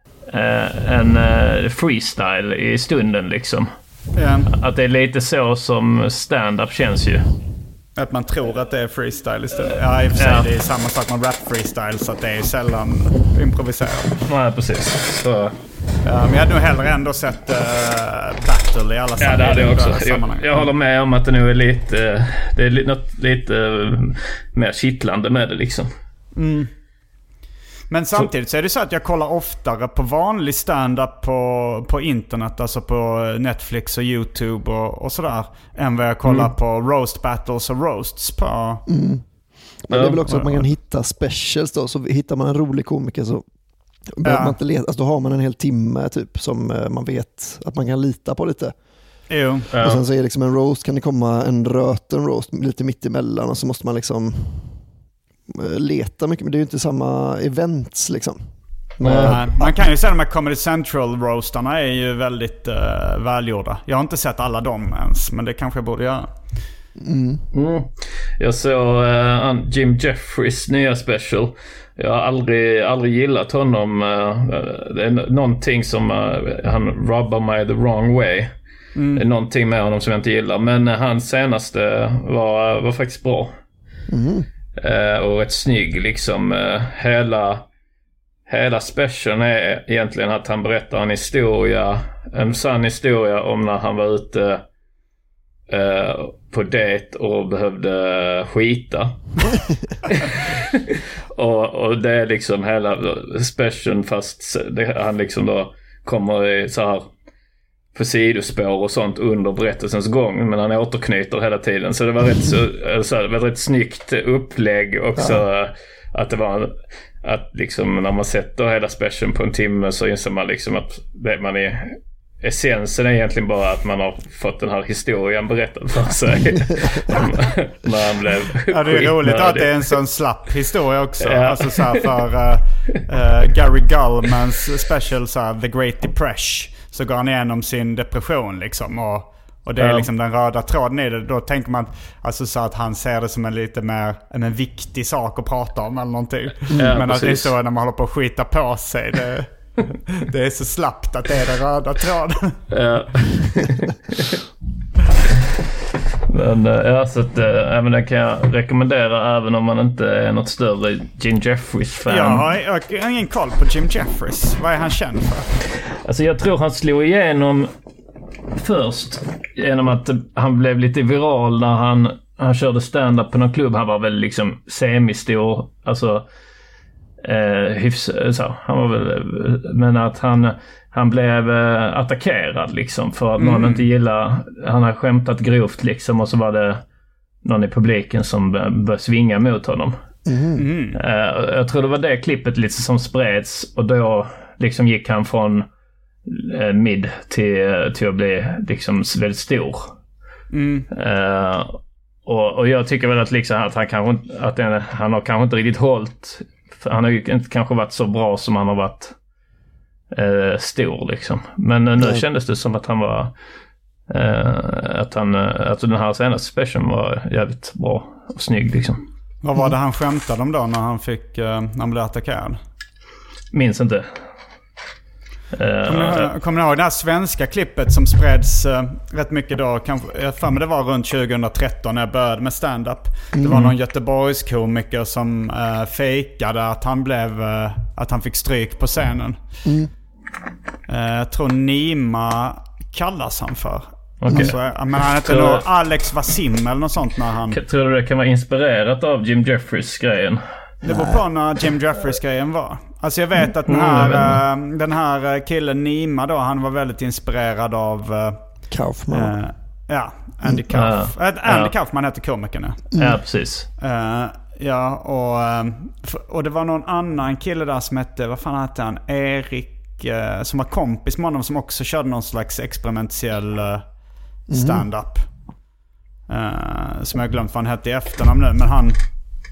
uh, en uh, freestyle i stunden liksom. Yeah. Att det är lite så som stand-up känns ju. Att man tror att det är freestyle istället. Ja, i och för sig ja. Det är samma sak med rap-freestyle, så att det är sällan improviserat. Nej, precis. Så. Ja, men jag hade nog hellre ändå sett uh, battle i alla sammanhang. Ja, det hade jag också. Jag, jag håller med om att det nu är lite, uh, det är något lite uh, mer kittlande med det liksom. Mm. Men samtidigt så är det så att jag kollar oftare på vanlig stand-up på, på internet, alltså på Netflix och YouTube och, och sådär, än vad jag kollar mm. på roast battles och roasts på... Mm. Men det är väl också att man kan hitta specials då, så hittar man en rolig komiker så behöver ja. man inte leta, alltså då har man en hel timme typ som man vet att man kan lita på lite. Jo. Ja. Och sen så är det liksom en roast, kan det komma en röten roast lite mitt emellan och så måste man liksom leta mycket, men det är ju inte samma events liksom. Men, ja, man kan ju säga att de här Comedy Central-roastarna är ju väldigt uh, välgjorda. Jag har inte sett alla dem ens, men det kanske jag borde göra. Mm. Mm. Jag såg uh, Jim Jeffries nya special. Jag har aldrig, aldrig gillat honom. Uh, det är någonting som uh, han rubbar mig the wrong way. Mm. Det är någonting med honom som jag inte gillar. Men uh, hans senaste var, var faktiskt bra. Mm. Uh, och rätt snygg liksom. Uh, hela, hela specialen är egentligen att han berättar en historia, en sann historia om när han var ute uh, på dejt och behövde skita. och, och det är liksom hela specialen, fast det, han liksom då kommer i så här på sidospår och sånt under berättelsens gång, men han återknyter hela tiden, så det var rätt så, så det var rätt snyggt upplägg också. Ja. Att det var att liksom när man sätter hela specialen på en timme så inser man liksom att det man är essensen är egentligen bara att man har fått den här historien berättad för sig. När han blev ja, det är roligt att det är en sån slapp historia också. Ja. Alltså så här för uh, uh, Gary Gulmans special så här, The Great Depression, så går han igenom sin depression liksom, och, och det är ja. liksom den röda tråden i det. Då tänker man alltså så att han ser det som en lite mer en, en viktig sak att prata om eller någonting. Mm. Men att det är så när man håller på att skita på sig, det det är så slappt att det är den röda tråden. Ja. Men ja, så att även det kan jag rekommendera även om man inte är något större Jim Jeffries-fan. Ja, jag har ingen koll på Jim Jeffries. Vad är han känd för? Alltså jag tror han slog igenom först genom att han blev lite viral när han, han körde stand-up på någon klubb. Han var väl liksom semistor, alltså Eh, hyfs, så, han var väl, men att han han blev eh, attackerad liksom för att mm. någon inte gillar, han har skämtat grovt liksom, och så var det någon i publiken som började svinga mot honom. Mm. Eh, jag tror det var det klippet lite som spreds, och då liksom gick han från eh, mid till, till att bli liksom väldigt stor. Mm. Uh, och, och jag tycker väl att, liksom att han kanske att den, han har kanske inte riktigt hållit. Han har ju inte kanske varit så bra som han har varit uh, stor liksom. Men uh, nu Nej. kändes det som att han var uh, att han uh, att den här senaste specialen var jävligt bra och snygg liksom. Vad var det han skämtade om då när han fick uh, när han blev attackerad? Minns inte. Kommer ni, kommer ni ihåg det här svenska klippet som spreds uh, rätt mycket då? Kanske, jag för mig det var runt tjugohundratretton när jag började med stand-up. Mm. Det var någon Göteborgskomiker som uh, fejkade att han blev uh, att han fick stryk på scenen. Mm. Uh, jag tror Nima kallas han för. Okay. Alltså, men han heter tror... nog Alex Vasim eller något sånt när han... Tror du det kan vara inspirerat av Jim Jeffries grejen? Det var på när Jim Jeffries grejen var. Alltså jag vet att den här, mm, uh, den här killen Nima då, han var väldigt inspirerad av uh, Kaufman. Uh, ja, Andy, Kauf. mm. uh, Andy ja. Kaufman heter komikern. Mm. Ja, precis. Uh, ja, och, uh, och det var någon annan kille där som hette, vad fan hette han? Erik, uh, som var kompis med honom som också körde någon slags experimentell uh, stand-up. Uh, som jag glömt vad han hette i efternamn nu, men han...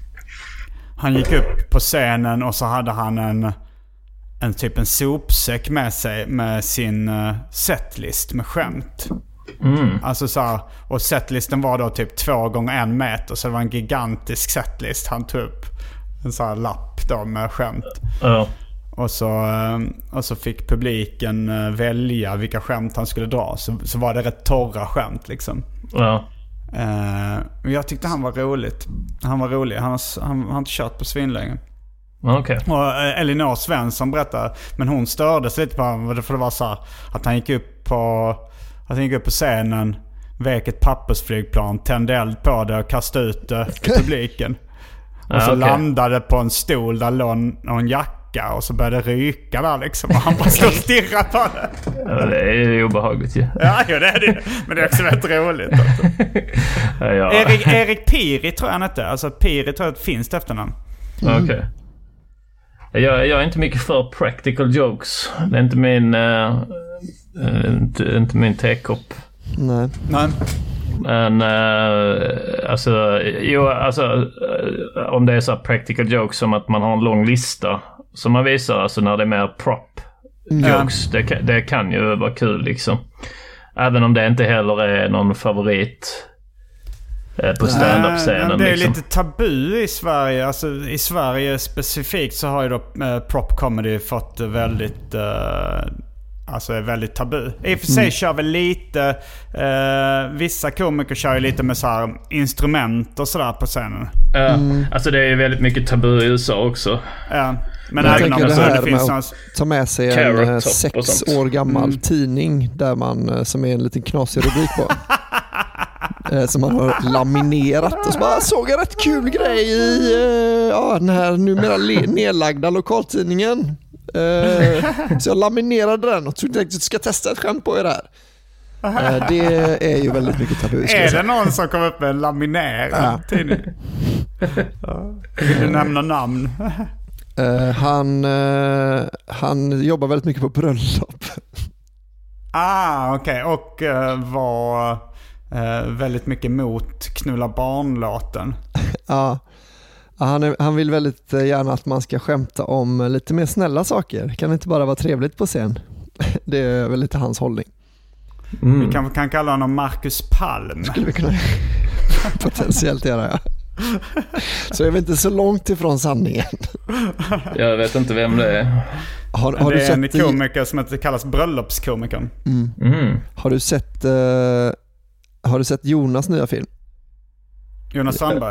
Han gick upp på scenen och så hade han en, en typ en sopsäck med sig med sin uh, setlist med skämt. Mm. Alltså så här, och setlisten var då typ två gånger en meter, så det var en gigantisk setlist. Han tog upp en sån här lapp då med skämt. Uh. Och, så, uh, och så fick publiken uh, välja vilka skämt han skulle dra. Så, så var det rätt torra skämt liksom. Uh. Uh, jag tyckte han var roligt. Han var rolig. Han har, han, han har inte kört på svin länge. Okay. Och uh, Elinor Svensson berättade, men hon stördes lite på honom, för det var så här, att han gick upp på att han gick upp på scenen, vek ett pappersflygplan, tände eld på det och kastade ut det för publiken. Och så ah, okay. landade på en stol där låg någon jacka och så började ryka där liksom. Och han bara stod och stirrade på det. Ja, det är ju obehagligt ju. Ja, ja, det är det. Men det är också väldigt roligt. ja, ja. Erik, Erik Piri tror jag han inte. Alltså Piri tror jag att finns det efternamn. Mm. Okej. Okay. Jag, jag är inte mycket för practical jokes. Det är inte min uh, inte, inte min tekopp. Nej. Nej. Men uh, alltså, jo, alltså uh, om det är så practical jokes som att man har en lång lista som man visar, alltså när det är mer prop jokes, mm. det, det kan ju vara kul liksom. Även om det inte heller är någon favorit uh, på stand-up-scenen. Nej, det är liksom. lite tabu i Sverige. Alltså i Sverige specifikt så har ju då uh, prop comedy fått väldigt... Uh, Alltså är väldigt tabu. I och för sig mm. kör väl lite eh, vissa komiker kör ju lite med så här instrument och sådär på scenen. Ja, mm. Alltså det är ju väldigt mycket tabu i U S A också. Ja. Men jag även om det, det, här det finns med att ta med sig en sex år gammal mm. tidning där man, som är en liten knasig rubrik på. Som man har laminerat och så bara såg jag rätt kul grej i ja, den här numera nedlagda lokaltidningen. Uh, så jag laminerade den och trodde att jag ska testa ett skämt på er här. Uh, det är ju väldigt mycket tabu. Är det någon som kommer upp med en laminerad ja. tidning? Ja. Vill du nämna namn? Uh, han, uh, han jobbar väldigt mycket på bröllop. Ah, okej. Okay. Och uh, var uh, väldigt mycket mot knulla barnlåten. Ja. Han, är, han vill väldigt gärna att man ska skämta om lite mer snälla saker. Kan det inte bara vara trevligt på scen? Det är väl lite hans hållning. Mm. Vi kan, kan kalla honom Marcus Palm. Skulle vi kunna potentiellt göra, ja. Så är vi inte så långt ifrån sanningen. Jag vet inte vem det är. Har, har det är du sett en komiker i... som heter, kallas bröllopskomikern. Mm. Mm. Har du sett uh, Har du sett Jonas nya film? Jonas Sandberg?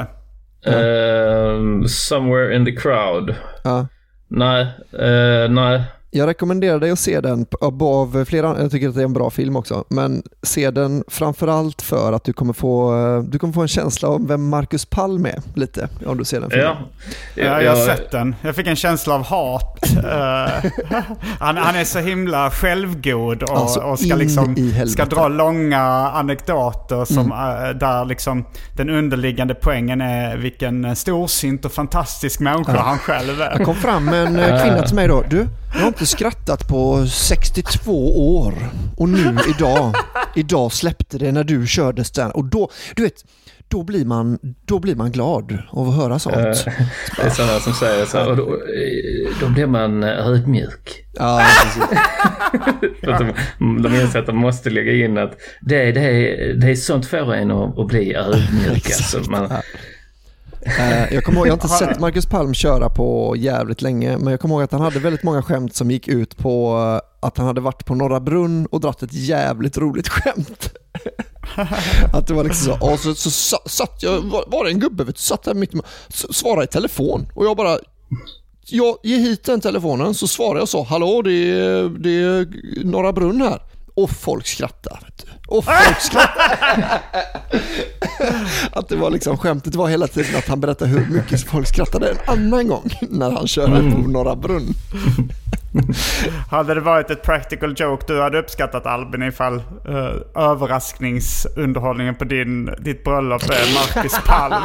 Uh, somewhere in the crowd. Ja. Nej, uh, nej. Jag rekommenderar dig att se den av flera, jag tycker att det är en bra film också, men se den framförallt för att du kommer få du kommer få en känsla av vem Marcus Palm är lite om du ser den filmen. Ja, ja jag har sett den. Jag fick en känsla av hat. uh, han, han är så himla självgod och, alltså och ska liksom ska dra långa anekdoter som mm. uh, där liksom den underliggande poängen är vilken storsynt och fantastisk människa ja. han själv är. Jag kom fram med en kvinna till mig då. Du, Jag har inte skrattat på sextiotvå år. Och nu idag, idag släppte det när du körde stand. Och då, du vet, då blir man, då blir man glad av att höra sånt. Det är sådana som säger så här, och då, då blir man ödmjuk. Ja, de, de inser att de måste lägga in att det, det, är, det är sånt för en att, att bli ödmjuk. Alltså, man... Jag kommer ihåg, jag har inte sett Marcus Palm köra på jävligt länge, men jag kommer ihåg att han hade väldigt många skämt som gick ut på att han hade varit på Norra Brunn och dratt ett jävligt roligt skämt. Att det var liksom så, och så, så, så satt jag, var, var det en gubbe vet, satt där mitt med, svarade i telefon och jag bara, jag ger hit den telefonen, så svarade jag så, hallå det är, det är Norra Brunn här. Och folk skrattar, vet du. Och folk skrattar. Att det var liksom skämtet var hela tiden att han berättade hur mycket folk skrattade en annan gång när han körde mm. på Norra Brunn. Hade det varit ett practical joke du hade uppskattat, Albin, ifall uh, överraskningsunderhållningen på din, ditt bröllop är Marcus Palm?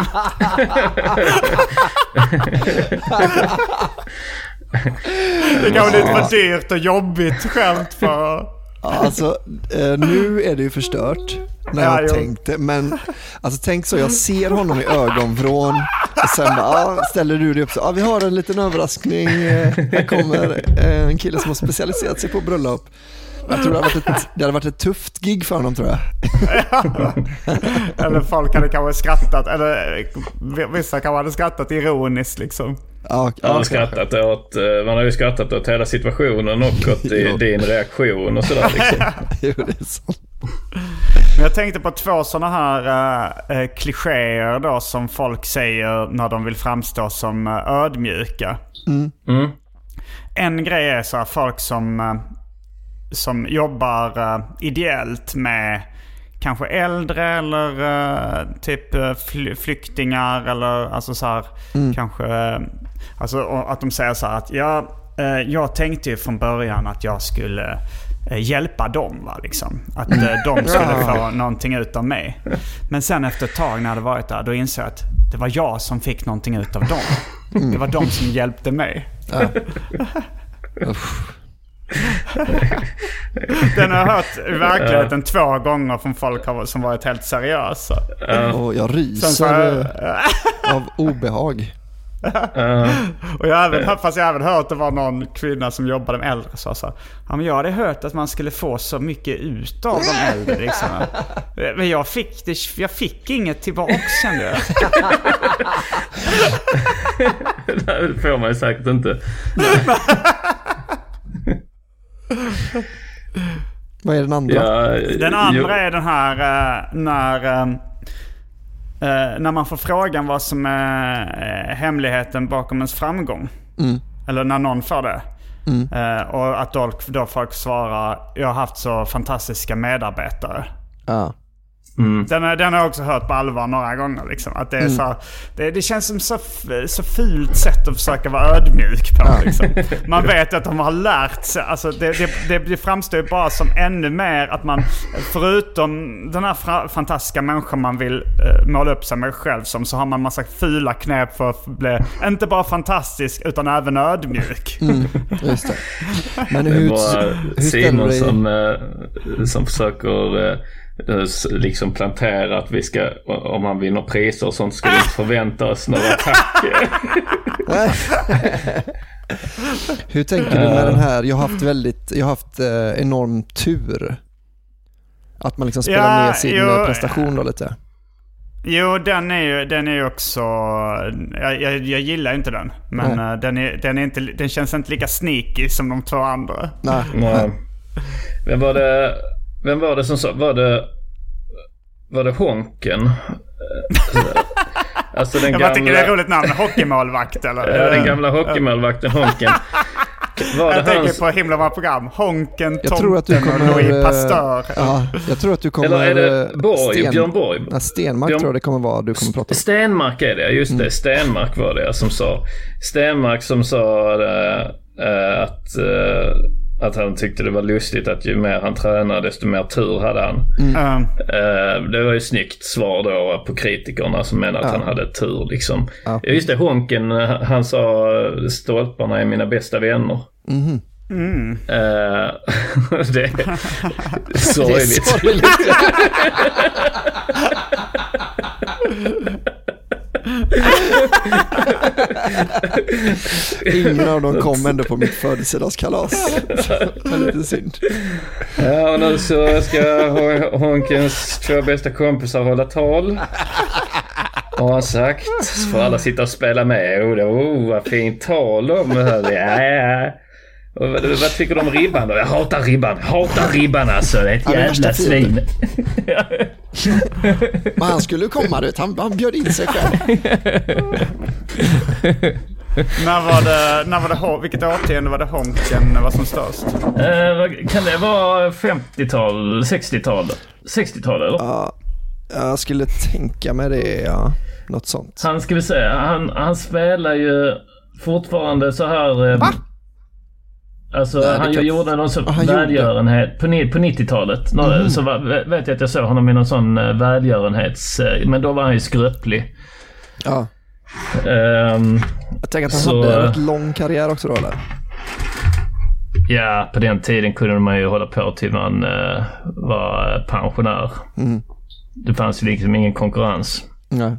Det kan vara lite för dyrt och jobbigt skämt för... Alltså, eh, nu är det ju förstört när jag ja, tänkte, men alltså tänk så, jag ser honom i ögonvrån och sen bara, ah, ställer du dig upp så, ah, vi har en liten överraskning, eh, här kommer eh, en kille som har specialiserat sig på bröllop. Jag tror det hade varit ett, det hade varit ett tufft gig för honom, tror jag. Eller folk hade kanske skrattat, eller vissa kanske hade skrattat ironiskt liksom. Ja, man, har skrattat åt, man har ju skrattat åt hela situationen och åt din reaktion och sådär liksom. Jo, det är sant. Men jag tänkte på två sådana här äh, klichéer då som folk säger när de vill framstå som äh, ödmjuka. Mm. Mm. En grej är så här, folk som äh, som jobbar uh, ideellt med kanske äldre eller uh, typ uh, fly- flyktingar eller alltså så här, mm. kanske uh, alltså att de säger så här att jag, uh, jag tänkte ju från början att jag skulle uh, hjälpa dem, va, liksom. Att uh, de skulle få någonting ut av mig. Men sen efter ett tag när jag hade varit där, då insåg jag att det var jag som fick någonting ut av dem. Det var de som hjälpte mig. Ja. Den har jag hört i verkligheten uh. två gånger från folk som varit helt seriösa. Uh. Och jag ryser uh. av obehag. Uh. Och jag har även hört, fast jag har även hört att det var någon kvinna som jobbade med äldre som sa, ja, men jag hade hört att man skulle få så mycket ut av de äldre liksom. Men jag fick, det, jag fick inget tillbaka, kände jag. Det får man ju säkert inte. Vad är den andra? Ja, den andra jo. är den här uh, när, uh, när man får frågan vad som är uh, hemligheten bakom ens framgång. Mm. Eller när någon får det. Mm. Uh, och att då, då folk svarar, jag har haft så fantastiska medarbetare. Ja. Mm. Den, den har jag också hört på allvar några gånger liksom. Att det, är mm. så, det, det känns som så, så fult sätt att försöka vara ödmjuk på, ja. Liksom. Man vet att de har lärt sig, alltså det, det, det, det framstår ju bara som ännu mer att man, förutom den här fra, fantastiska människan man vill uh, måla upp sig med själv som, så har man massa fula knep för att bli inte bara fantastisk utan även ödmjuk. Mm, just det. Men hur, det är bara hur Simon dig... som, uh, som försöker uh, liksom plantera att vi ska, om man vinner priser och sånt, ska vi inte förvänta oss några tack. Hur tänker du med den här? Jag har haft väldigt, jag har haft eh, enorm tur att man liksom spelar ja, ner sin jo, prestation då lite. Jo, den är ju, den är ju också, jag, jag, jag gillar inte den, men uh, den, är, den, är inte, den känns inte lika sneaky som de två andra. Nej. Nej. Vem var det? Vem var det som sa? Var det var det Honken? Alltså den jag gamla... bara tycker det är ett roligt namn, hockeymålvakt eller? Ja, den gamla hockeymålvakten Honken. Var jag det tänker hans... på himla många program. Honken, jag tror att du kommer, och Louis Pasteur. Ja, jag tror att du kommer... Eller är det Borg, Sten... Björn Borg? Ja, Stenmark Björn... tror jag det kommer vara du kommer prata om. Stenmark är det, just det. Mm. Stenmark var det som sa. Stenmark som sa äh, äh, att... Äh, att han tyckte det var lustigt att ju mer han tränade desto mer tur hade han. Mm. Uh, det var ju snyggt svar då på kritikerna som menade att ja. han hade tur liksom. Ja. Just det, Honken, han sa stolparna är mina bästa vänner. Mm. Mm. Uh, det är sorgligt. sorgligt. Ingen av dem kom ändå på mitt födelsedagskalas. Det var lite synd. Ja, och nu så ska Honkens två bästa kompisar hålla tal. Och han sagt, så får alla sitta och spela med. Oh, oh vad fint tal de hörde. Ja, ja. Och vad, vad tycker du om ribban då? Jag hatar ribban. Jag hatar ribban alltså. Det är ett jävla svin. Men han skulle komma ut. Han, han bjöd in sig själv. när var det, när var det, vilket årtionde var det Honken var som störst? Uh, kan det vara femtiotal, sextiotal? sextiotal eller? Ja, jag skulle tänka mig det, ja. Något sånt. Han ska vi säga, han, han spelar ju fortfarande så här... Va? Alltså Nej, han kan... gjorde någon sån ah, välgörenhet på, på nittiotalet. Mm. Så var, vet jag att jag såg honom i någon sån välgörenhets... Men då var han ju skröplig. Ja. Um, jag tänker att han så, hade en lång karriär också då, eller? Ja, på den tiden kunde man ju hålla på till man uh, var pensionär. Mm. Det fanns ju liksom ingen konkurrens. Nej.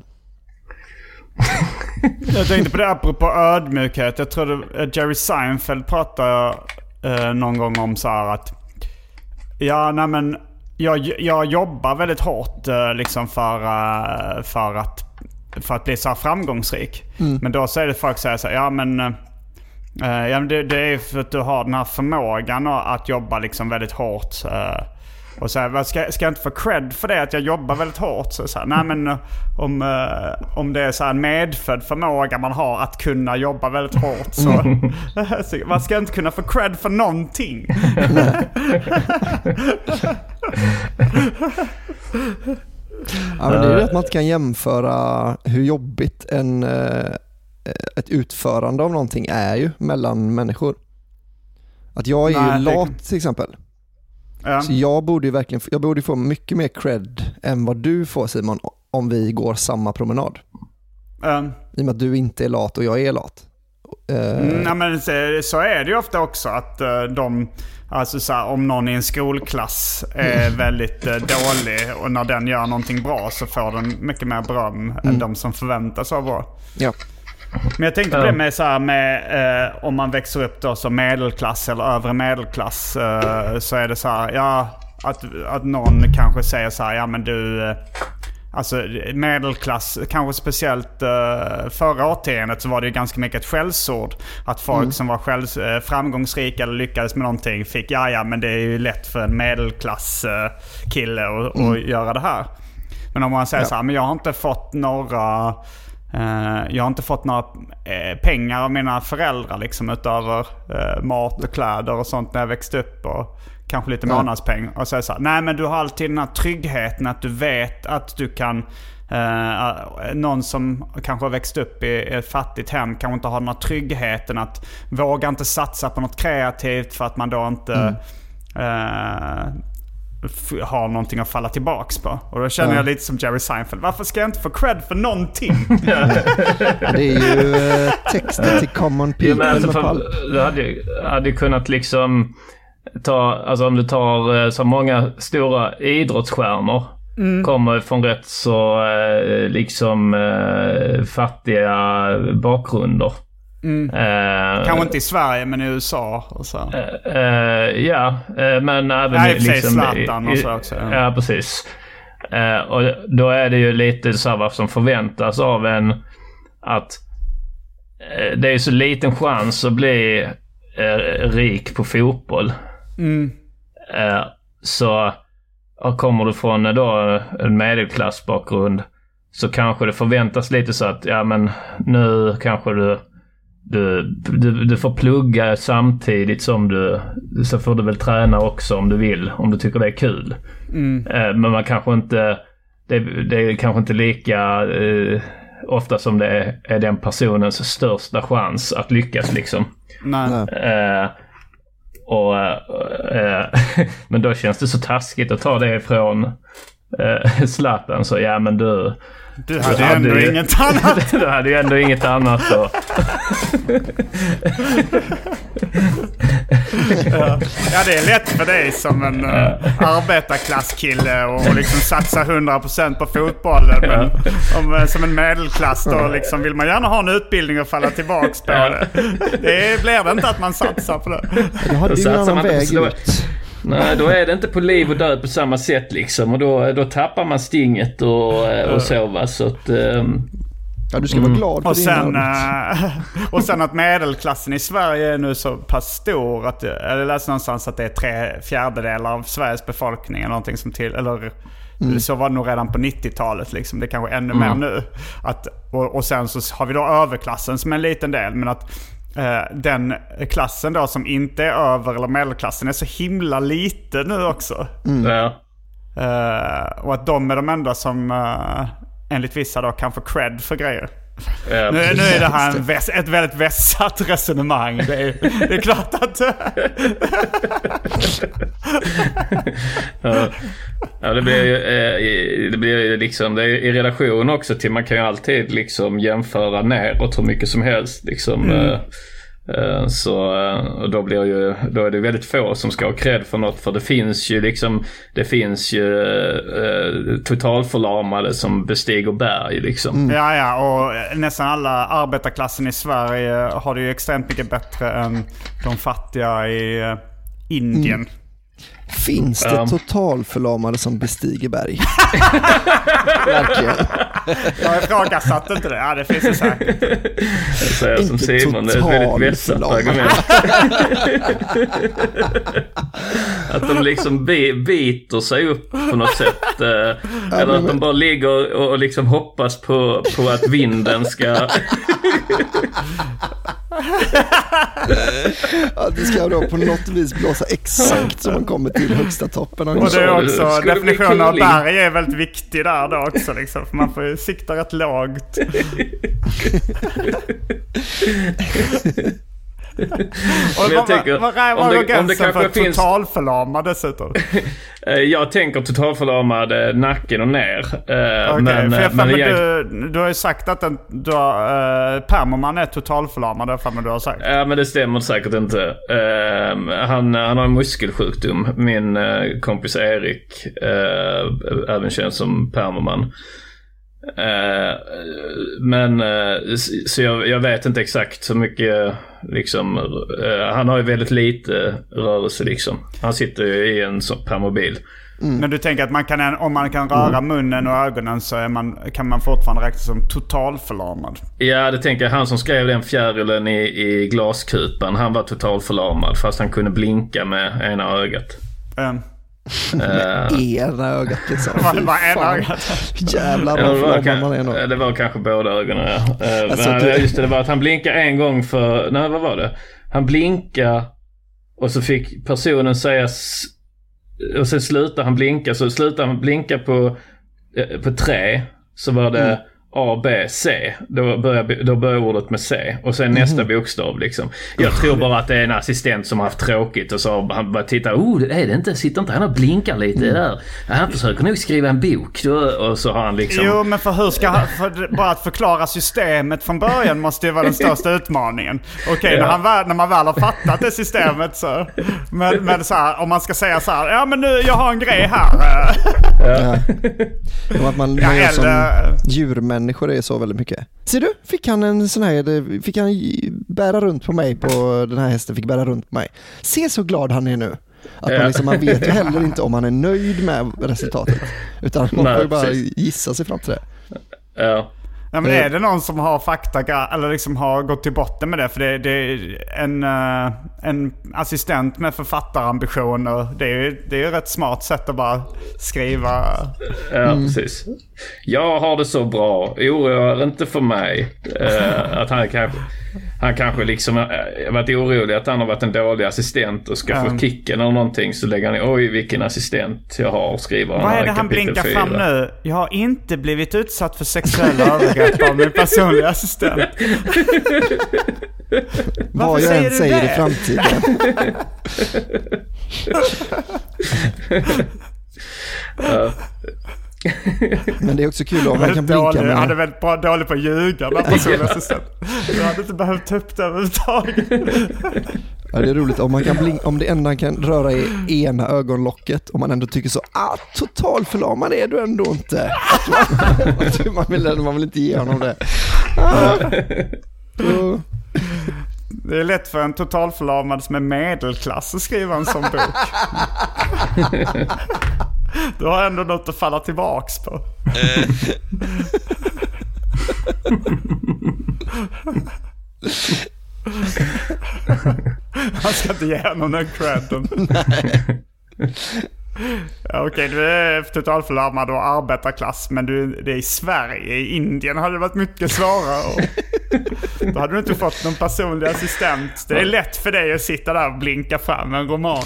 Jag tänkte på det apropå ödmjukhet. Jag tror att Jerry Seinfeld pratade eh, någon gång om så här att ja, nej men jag, jag jobbar väldigt hårt eh, liksom för, eh, för, att, för att bli så här framgångsrik. Mm. Men då säger det folk så här, så här ja men eh, ja, det, det är för att du har den här förmågan att jobba liksom väldigt hårt. Eh, Och så här, ska, ska jag inte få cred för det att jag jobbar väldigt hårt? Så, så här, nej men om, uh, om det är så här en medfödd förmåga man har att kunna jobba väldigt hårt så, så man ska inte kunna få cred för någonting. Ja, men det är ju att man inte kan jämföra hur jobbigt en, ett utförande av någonting är ju mellan människor. Att jag är nej, ju lat det... till exempel. Ja. Så jag borde ju verkligen jag borde få mycket mer cred än vad du får, Simon, om vi går samma promenad. Um. I och med att du inte är lat och jag är lat. Uh. Nej, men så är det ju ofta också att uh, de, alltså så här, om någon i en skolklass är mm. väldigt uh, dålig och när den gör någonting bra så får den mycket mer beröm mm. än de som förväntas vara bra. Ja. Men jag tänkte på det med, så här, med eh, om man växer upp då som medelklass eller övre medelklass eh, så är det så här, ja, att, att någon kanske säger så här, ja men du, eh, alltså medelklass, kanske speciellt eh, förra årtiondet så var det ju ganska mycket ett skällsord. Att folk mm. som var själv, eh, framgångsrika eller lyckades med någonting fick, ja ja men det är ju lätt för en medelklass eh, kille att mm. göra det här. Men om man säger ja. så här, men jag har inte fått några... Uh, jag har inte fått några uh, pengar av mina föräldrar liksom, utöver uh, mat och kläder och sånt när jag växte upp och kanske lite mm. månadspeng. Och så är det så här, nej men du har alltid den här tryggheten att du vet att du kan uh, någon som kanske har växt upp i ett fattigt hem kan inte ha den här tryggheten att våga inte satsa på något kreativt för att man då inte mm. uh, har någonting att falla tillbaks på. Och då känner ja. jag lite som Jerry Seinfeld. Varför ska jag inte få cred för någonting? Det är ju uh, texten till Common People. Ja, alltså för, du hade, hade kunnat liksom ta, alltså om du tar så många stora idrottsstjärnor mm. kommer från rätt så uh, liksom uh, fattiga bakgrunder. Mm. Uh, Kanske inte i Sverige men i U S A och så. Uh, uh, ja, uh, men även ja, i liksom, Zlatan och så också. Ja, ja precis. Uh, och då är det ju lite så vad som förväntas av en att uh, det är så liten chans att bli uh, rik på fotboll. Mm. Uh, så och kommer du från uh, då en medelklassbakgrund så kanske det förväntas lite så att ja men nu kanske du Du, du, du får plugga samtidigt som du så får du väl träna också om du vill, om du tycker det är kul. Mm. Eh, men man kanske inte det, det är kanske inte lika eh, ofta som det är, är den personens största chans att lyckas liksom. Nej. Eh, och eh, men då känns det så taskigt att ta det ifrån eh, Zlatan så ja men du Du hade, du hade ändå ju inget annat. Du hade ju ändå inget annat då. ja. ja, det är lätt för dig som en uh, arbetarklasskille och, och liksom satsa hundra procent på fotbollen. Men om, uh, som en medelklass då liksom vill man gärna ha en utbildning och falla tillbaks på det. Det blir det inte att man satsar på det. Du hade ju en annan väg ut. Nej, då är det inte på liv och död på samma sätt liksom. Och då, då tappar man stinget och, och så, va. Så att... Um... Ja, du ska vara glad för och sen, uh, och sen att medelklassen i Sverige är nu så pass stor att jag läste någonstans att det är tre fjärdedelar av Sveriges befolkning eller någonting som till, eller mm. så var det nog redan på nittiotalet liksom. Det är kanske ännu mm. mer nu att, och, och sen så har vi då överklassen som en liten del, men att uh, den klassen då som inte är över- eller medelklassen är så himla lite nu också. Mm. Ja. Uh, och att de är de enda som uh, enligt vissa då kan få cred för grejer. Ja, nu, nu är det här en väs, ett väldigt vässat resonemang. Det är, det är klart att... ja. ja, det blir ju det blir liksom det är i relation också till, man kan ju alltid liksom jämföra neråt hur mycket som helst liksom. Mm. Så då blir ju då är det väldigt få som ska ha cred för något, för det finns ju liksom det finns ju eh, totalförlamade som bestiger berg liksom. Mm. Ja ja, och nästan alla arbetarklassen i Sverige har det ju extremt mycket bättre än de fattiga i uh, Indien. Mm. Finns det um. totalförlamade som bestiger berg? Verkligen. Jag ifrågasatte inte det. Ja, det finns det säkert. Jag säger som Simon, det är ett väldigt vässat argument. Att de liksom biter sig upp på något sätt. Eller att de bara ligger och liksom hoppas på, på att vinden ska... Ja, det ska då på något vis blåsa exakt som man kommer till högsta toppen. Och det är också, definitionen av berg är väldigt viktig där då också liksom, för man får ju sikta rätt lågt. Och jag tänker, vad går gränsen för totalförlamad dessutom? Jag tänker totalförlamad nacken och ner. Okay, men, för men jag... du, du har ju sagt att den, du har, uh, Permoman är totalförlamad, för du har sagt. Ja, men det stämmer säkert inte. Uh, han, han har en muskelsjukdom. Min uh, kompis Erik, uh, även känd som Permoman. Uh, men uh, så jag, jag vet inte exakt så mycket liksom, uh, han har ju väldigt lite rörelse liksom. Han sitter ju i en sån permobil. Mm. Men du tänker att man kan, om man kan röra mm. munnen och ögonen så är man, kan man fortfarande räkna som totalförlamad? Ja, det tänker jag. Han som skrev den fjärilen i, i glaskupan, han var totalförlamad fast han kunde blinka med ena ögat. Mm. Uh, ena ögat liksom. Var det bara ena ögat? Jävlar ja, vad förlamad kan, man är nog. Det var kanske båda ögonen, ja. Uh, alltså, men, det... Just det, det var att han blinkade en gång för... Nej, vad var det? Han blinkade och så fick personen säga... Och sen slutade han blinka. Så slutade han blinka på, på tre. Så var det... Mm. A, B, C. Då börjar, då börjar ordet med C. Och sen nästa mm. bokstav liksom. Jag tror bara att det är en assistent som har haft tråkigt. Och så har han bara tittat. Oh, är det inte? Sitter inte han och blinkar lite mm. där? Han försöker nog skriva en bok. Då, och så har han liksom... Jo, men för hur ska han... För, bara att förklara systemet från början måste ju vara den största utmaningen. Okej, okay, ja. när, när man väl har fattat det systemet så... Men, men så här, om man ska säga så här... Ja, men nu, jag har en grej här. Ja. Som att man, man gör som djurmän. Människor är så väldigt mycket. Ser du? Fick han en sån här, fick han bära runt på mig på den här hästen, fick bära runt på mig. Se så glad han är nu. Att man, liksom, man vet ju heller inte om han är nöjd med resultatet. Utan man Nej, får ju bara precis. gissa sig fram till det. Ja. Ja, men är det någon som har fakta eller liksom har gått till botten med det? För det, det är en, en assistent med författarambitioner. Det är ju det är ett rätt smart sätt att bara skriva. Ja, mm. precis. Jag har det så bra. Oroar inte för mig. Uh, att han kanske, han kanske liksom uh, varit orolig att han har varit en dålig assistent och ska mm. få kicken eller någonting. Så lägger han, oj vilken assistent jag har, skriver han. Vad är det han blinkar fram nu? Jag har inte blivit utsatt för sexuella övergrepp av min personliga assistent. Vad jag än säger det? I framtiden. uh. Men det är också kul om man kan blinka dålig, med... Han är väldigt bra, dålig på att ljuga med personlig assistent. Du hade inte behövt ta upp det överhuvudtaget. Ja, det är roligt om man kan blink, om det enda kan röra i ena ögonlocket och man ändå tycker så ah, totalförlamad är du ändå inte. man, vill, man vill inte ge honom det. Ah. Uh. Det är lätt för en totalförlamad som är medelklass att skriva en sån bok. Du har ändå något att falla tillbaks på. Man ska inte ge honom den credden. Nej. Okej, okay, du är totalförlamad och arbetarklass, men du, det är i Sverige. I Indien hade det varit mycket svårare. Och då hade du inte fått någon personlig assistent. Det är lätt för dig att sitta där och blinka fram en roman.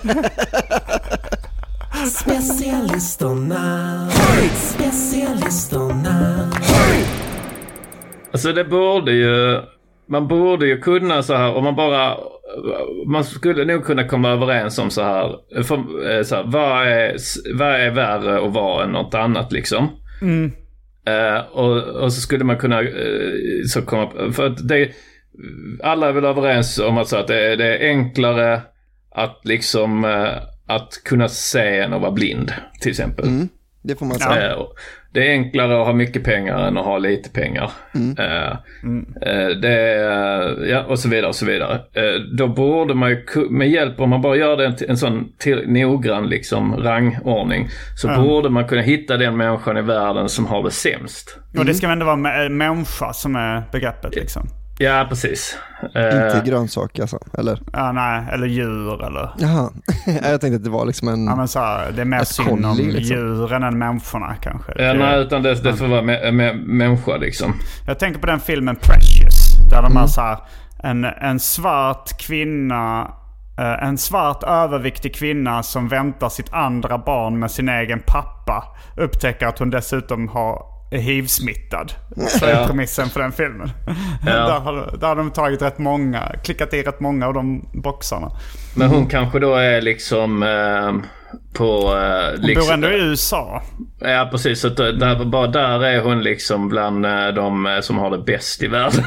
Specialisterna. Specialisterna. Alltså det borde ju... Man borde ju kunna så här, om man bara... Man skulle nog kunna komma överens om så här, för, så här vad, är, vad är värre att vara än något annat liksom. Mm. Uh, och, och så skulle man kunna uh, så komma, för att det, alla är väl överens om att, så att det, det är enklare att liksom uh, att kunna se än att vara blind till exempel. Mm. Det får man säga. Uh, det är enklare att ha mycket pengar än att ha lite pengar. Mm. Uh, mm. Uh, det är, ja, och så vidare och så vidare. Uh, då borde man ju med hjälp, om man bara gör det en, en sån till, noggrann liksom rangordning, så mm. borde man kunna hitta den människan i världen som har det sämst. Mm. Och det ska väl ändå vara en människa som är begreppet liksom. Ja, precis. Inte grönsak alltså, eller? Ja, nej, eller djur eller... Jaha, jag tänkte att det var liksom en... Ja, men så här, det är mer synd om liksom. Djuren än människorna kanske. Ja, nej, utan det, det får vara med, med människa liksom. Jag tänker på den filmen Precious, där de mm. har så här, en, en svart kvinna... En svart överviktig kvinna som väntar sitt andra barn med sin egen pappa upptäcker att hon dessutom har hiv-smittad. Så är premissen för den filmen. Ja. där, har, där har de tagit rätt många, klickat i rätt många av de boxarna. Men hon kanske då är liksom eh, på... Eh, hon liksom, bor ändå i U S A. Ja, precis. Så där, bara där är hon liksom bland de som har det bäst i världen.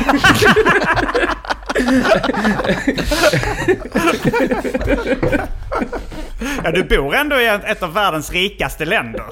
Ja, du bor ändå i ett av världens rikaste länder.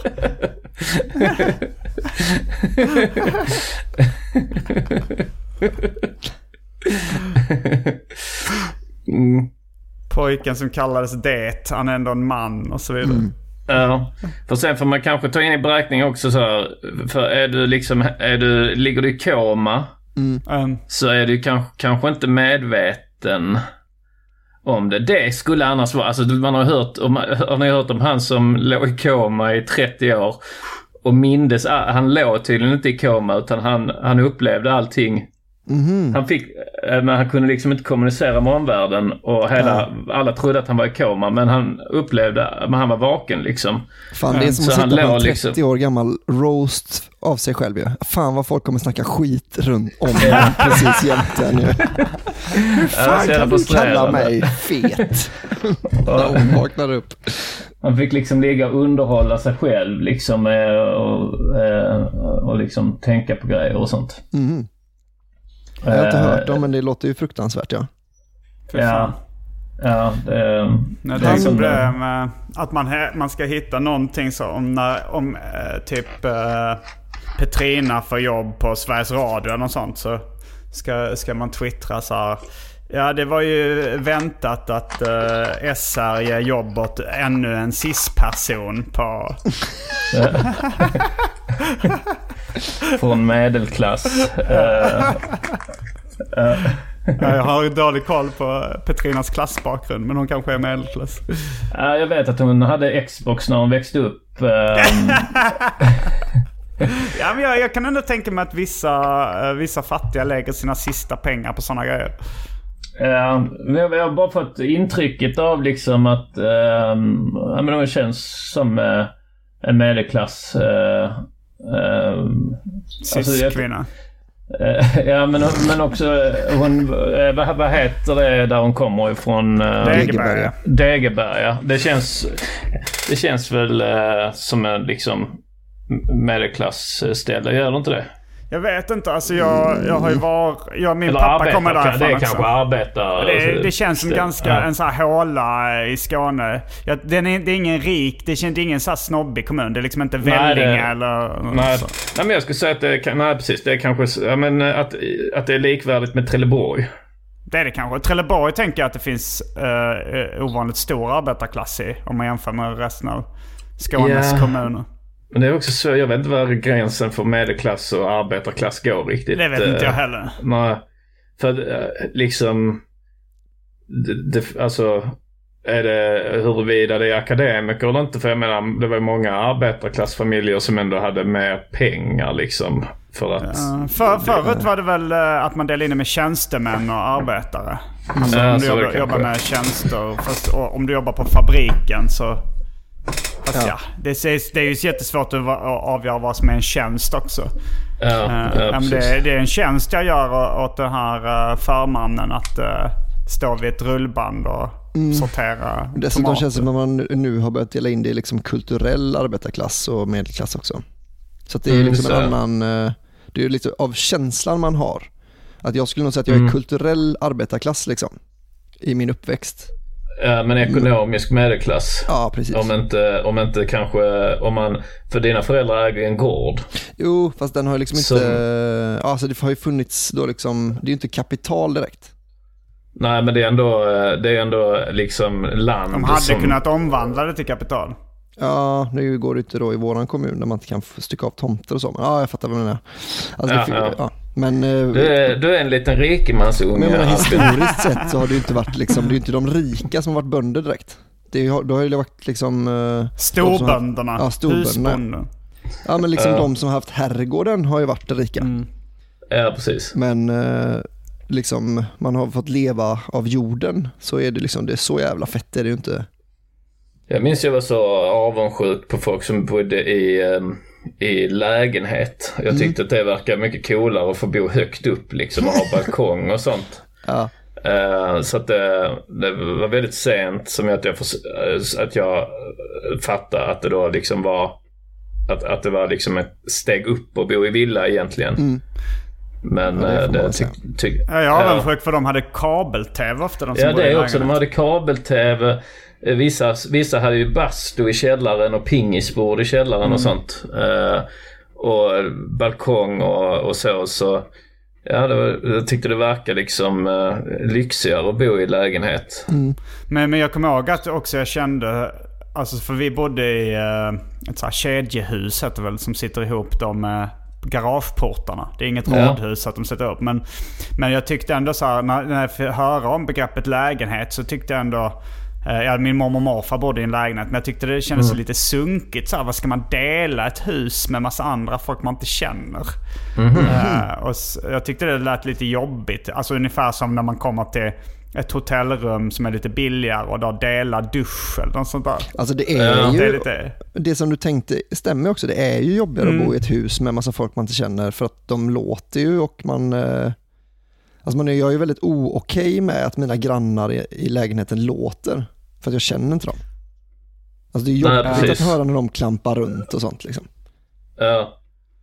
mm. Pojken som kallades det, han är ändå en man och så vidare. Mm. Ja, för sen får man kanske ta in i beräkning också så här, för är du liksom, är du, ligger du i koma mm. så är du kanske, kanske inte medveten om det. Det skulle annars vara, alltså man har hört om, har ni hört om han som låg i koma i trettio år och mindes, han låg tydligen inte i koma utan han, han upplevde allting. Mm-hmm. Han fick, men han kunde liksom inte kommunicera med omvärlden och hela, ja. alla trodde att han var i koma, men han upplevde, men han var vaken liksom. Fan, det är som så att sitta på en trettio liksom... år gammal roast av sig själv. Ja. Fan vad folk kommer snacka skit runt om honom precis jämte nu. Hur fan ja, kan du kalla mig fet? När hon vaknar upp. Han fick liksom ligga och underhålla sig själv liksom och, och, och liksom tänka på grejer och sånt. Mm. Jag har inte hört dem, men det låter ju fruktansvärt, ja. Ja, ja det, Nej, det är som det med att man, man ska hitta någonting så om, när, om eh, typ eh, Petrina får jobb på Sveriges Radio eller något sånt, så ska, ska man twittra så här. Ja, det var ju väntat att uh, S R ger jobb åt ännu en cis-person på... Från medelklass. Uh, uh. Jag har ju dålig koll på Petrinas klassbakgrund, men hon kanske är medelklass. Uh, jag vet att hon hade Xbox när hon växte upp. Uh, ja, men jag, jag kan ändå tänka mig att vissa, uh, vissa fattiga lägger sina sista pengar på såna grejer. Uh, jag har bara fått intrycket av liksom att uh, ja, men de känns som uh, en medelklass uh, uh, cis-kvinna. Uh, ja, men, men också hon, uh, vad, vad heter det där hon kommer ifrån? Uh, Degeberga. Degeberga. Det känns, det känns väl uh, som en liksom medelklassställe, gör det inte det? Jag vet inte, alltså jag, jag har ju varit... Jag, min Eller pappa arbetar, kommer därifrån det är också. kanske arbetar. Det, det känns som det, ganska ja. en så här håla i Skåne. Ja, den är, det är ingen rik, det känns ingen så här snobbig kommun. Det är liksom inte Vellinge eller... Nej, så. nej, men jag skulle säga att det är, nej, precis, det är kanske ja, men, att, att det är likvärdigt med Trelleborg. Det är det kanske. Trelleborg tänker jag att det finns uh, ovanligt stor arbetarklass i. Om man jämför med resten av Skånes yeah. kommuner. Men det är också så, jag vet inte var gränsen för medelklass och arbetarklass går riktigt. Det vet uh, inte jag heller. Nej, för uh, liksom det, det, alltså är det huruvida det är akademiker eller inte, för jag menar det var många arbetarklassfamiljer som ändå hade mer pengar liksom för att uh, för, förut var det väl uh, att man delade in det med tjänstemän och arbetare. Alltså, mm. om du jobbar, jobbar med tjänster fast, och om du jobbar på fabriken så fast, ja. Ja, det, är, det är ju jättesvårt att avgöra vad som är en tjänst också. Ja, uh, ja, det, det är en tjänst jag gör åt den här uh, förmannen att uh, stå vid ett rullband och mm. sortera. Dessutom tomater. känns det som att man nu har börjat dela in det i liksom kulturell arbetarklass och medelklass också. Så att det är mm, liksom en annan, det är lite av känslan man har. Att jag skulle nog säga att jag är mm. kulturell arbetarklass liksom i min uppväxt. Ja, men ekonomisk medelklass. Ja, precis. Om inte, om inte kanske, om man, för dina föräldrar äger en gård. Jo, fast den har ju liksom Som... inte, alltså det har ju funnits då liksom, det är ju inte kapital direkt. Nej, men det är ändå, det är ändå liksom land. De hade som... kunnat omvandla det till kapital. Ja, nu går det inte då i våran kommun där man inte kan stycka av tomter och så. Men ja, jag fattar vad du menar. Alltså, ja, det, ja. Ja, men, du, är, du är en liten rikemansunge. Men historiskt sett så har det ju inte varit liksom, det är ju inte de rika som har varit bönder direkt. Det har, då har det varit liksom storbönderna. Ja, storbönderna. Ja, men liksom uh. de som har haft herrgården har ju varit rika. Mm. Ja, precis. Men liksom man har fått leva av jorden, så är det liksom, det är så jävla fett är det ju inte. Jag minns jag var så avundsjuk på folk som bodde i, i lägenhet. Jag tyckte mm. att det verkar mycket coolare att få bo högt upp liksom, och ha balkong och sånt. Ja. Uh, så att det, det var väldigt sent som att jag, att jag fattade att det då liksom var att, att det var liksom ett steg upp och bo i villa egentligen. Mm. Men ja, det, det ty, ty, ja, jag är avundsjuk för de hade kabel-tv ofta. De som ja, det är också. De hade kabel-tv. Vissa, vissa hade ju bastu i källaren och pingisbord i källaren mm. och sånt. Uh, och balkong och, och så. Så ja, det var, jag tyckte det verkade liksom uh, lyxigare att bo i lägenhet. Mm. Men, men jag kommer ihåg att också jag kände, alltså för vi bodde i uh, ett så här kedjehus heter väl, som sitter ihop de med uh, garageportarna. Det är inget ja. radhus att de sätter upp. Men, men jag tyckte ändå så här, när, när jag fick höra om begreppet lägenhet så tyckte jag ändå, ja, min mormor och morfar bodde i en lägenhet, men jag tyckte det kändes mm. lite sunkigt så här, vad ska man dela ett hus med massa andra folk man inte känner? Mm. Uh, och så, jag tyckte det lät lite jobbigt, alltså ungefär som när man kommer till ett hotellrum som är lite billigare och då delar dusch eller något sånt där. Alltså det är ja. ju det, är lite... det som du tänkte stämmer också, det är ju jobbigare mm. att bo i ett hus med massa folk man inte känner, för att de låter ju och man uh... Alltså man är, jag är ju väldigt o-okej med att mina grannar i, i lägenheten låter. För att jag känner inte dem. Alltså det är jobbigt Nej, att höra när de klampar runt och sånt liksom. Ja.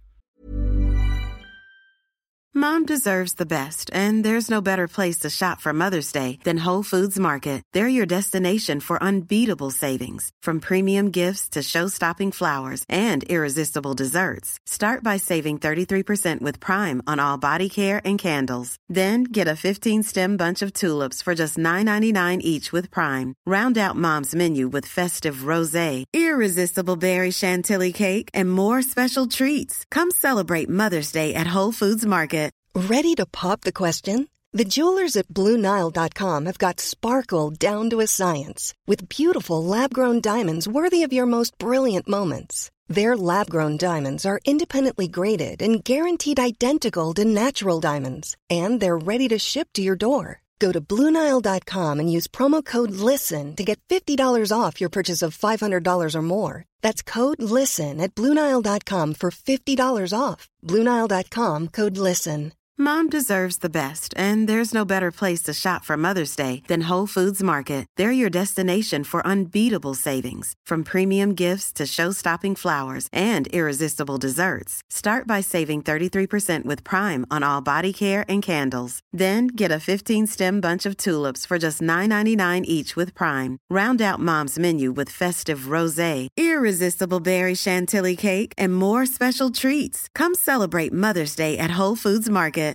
Mom deserves the best, and there's no better place to shop for Mother's Day than Whole Foods Market. They're your destination for unbeatable savings, from premium gifts to show-stopping flowers and irresistible desserts. Start by saving thirty-three percent with Prime on all body care and candles. Then get a fifteen-stem bunch of tulips for just nine ninety-nine each with Prime. Round out Mom's menu with festive rosé, irresistible berry chantilly cake, and more special treats. Come celebrate Mother's Day at Whole Foods Market. Ready to pop the question? The jewelers at Blue Nile dot com have got sparkle down to a science with beautiful lab-grown diamonds worthy of your most brilliant moments. Their lab-grown diamonds are independently graded and guaranteed identical to natural diamonds, and they're ready to ship to your door. Go to Blue Nile dot com and use promo code LISTEN to get fifty dollars off your purchase of five hundred dollars or more. That's code LISTEN at Blue Nile dot com for fifty dollars off. Blue Nile dot com, code LISTEN. Mom deserves the best, and there's no better place to shop for Mother's Day than Whole Foods Market. They're your destination for unbeatable savings, from premium gifts to show-stopping flowers and irresistible desserts. Start by saving thirty-three percent with Prime on all body care and candles. Then get a fifteen-stem bunch of tulips for just nine ninety-nine each with Prime. Round out Mom's menu with festive rosé, irresistible berry chantilly cake, and more special treats. Come celebrate Mother's Day at Whole Foods Market.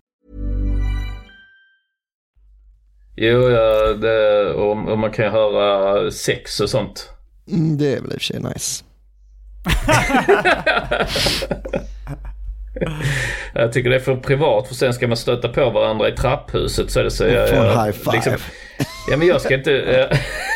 Jo, ja, det, och, och man kan höra sex och sånt. Mm, det är väl i och för sig nice. Jag tycker det är för privat, för sen ska man stöta på varandra i trapphuset, så är det så jag, få en jag, high five. Liksom, ja, men jag ska inte...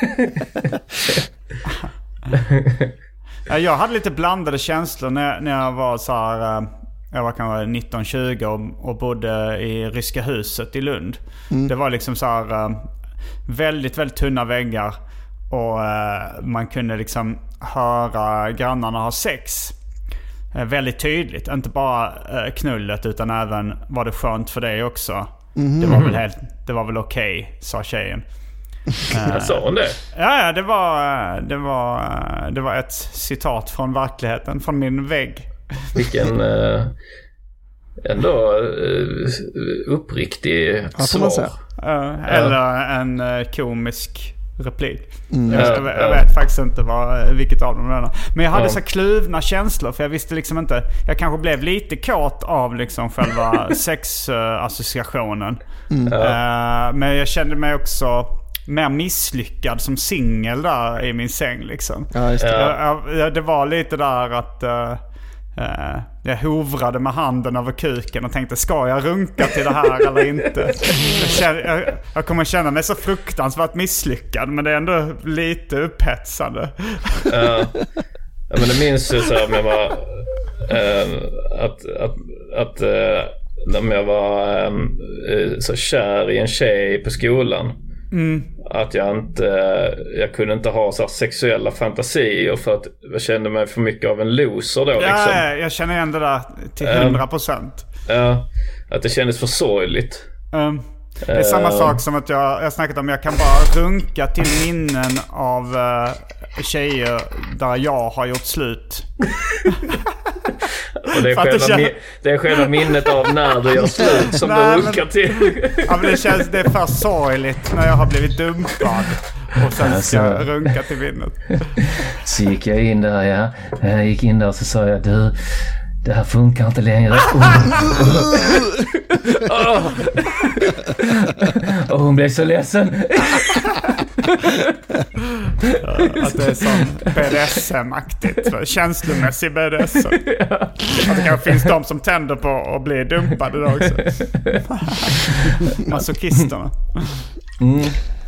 Jag hade lite blandade känslor när, när jag var så här... Jag var kanske nitton tjugo och, och bodde i Ryska huset i Lund. Mm. Det var liksom så här väldigt, väldigt tunna väggar. Och uh, man kunde liksom höra grannarna ha sex. Uh, väldigt tydligt. Inte bara uh, knullet, utan även var det skönt för dig också. Mm. Det var väl helt, det var väl okej, okay, sa tjejen. Uh, sa hon det? Ja, ja, det var, det var, det var ett citat från verkligheten, från min vägg. Vilken uh, ändå uh, uppriktig ja, svar. Uh, eller en uh, komisk replik. Mm. Jag, jag, jag vet faktiskt inte vad, vilket av dem det är. Men jag hade ja. så klyvna känslor, för jag visste liksom inte. Jag kanske blev lite kåt av liksom själva sexassociationen. Mm. Uh, men jag kände mig också mer misslyckad som singel där i min säng liksom. Ja, just det. Jag, jag, det var lite där att uh, Uh, jag hovrade med handen över kuken och tänkte, ska jag runka till det här eller inte? Jag, känner, jag, jag kommer känna mig så fruktansvärt misslyckad, men det är ändå lite upphetsande. Uh, ja, men det minns jag så här, jag var uh, att, att, att uh, när jag var um, så kär i en tjej på skolan. Mm. Att jag inte jag kunde inte ha så här sexuella fantasier, för att jag kände mig för mycket av en loser då, liksom. Ja, jag känner igen det där till hundra procent. Ja, uh, att det kändes för sorgligt. Um, det är uh, samma sak som att jag jag snackat om, jag kan bara runka till minnen av uh, tjejer där jag har gjort slut. Och det är, själva, det, känns... det är själva minnet av när du gör slut som Nej, du runkar men... till. Ja, men det känns, det är för sorgligt när jag har blivit dumpad och sen alltså... ska jag runka till minnet. Så gick jag in där, ja. Jag gick in där och så sa jag, du, det här funkar inte längre. Oh. Och hon blev så ledsen. Att det är sån B D S M-aktigt, känslomässig B D S M. Att det kanske finns de som tänder på att bli dumpade då också. Masochisterna. Mm.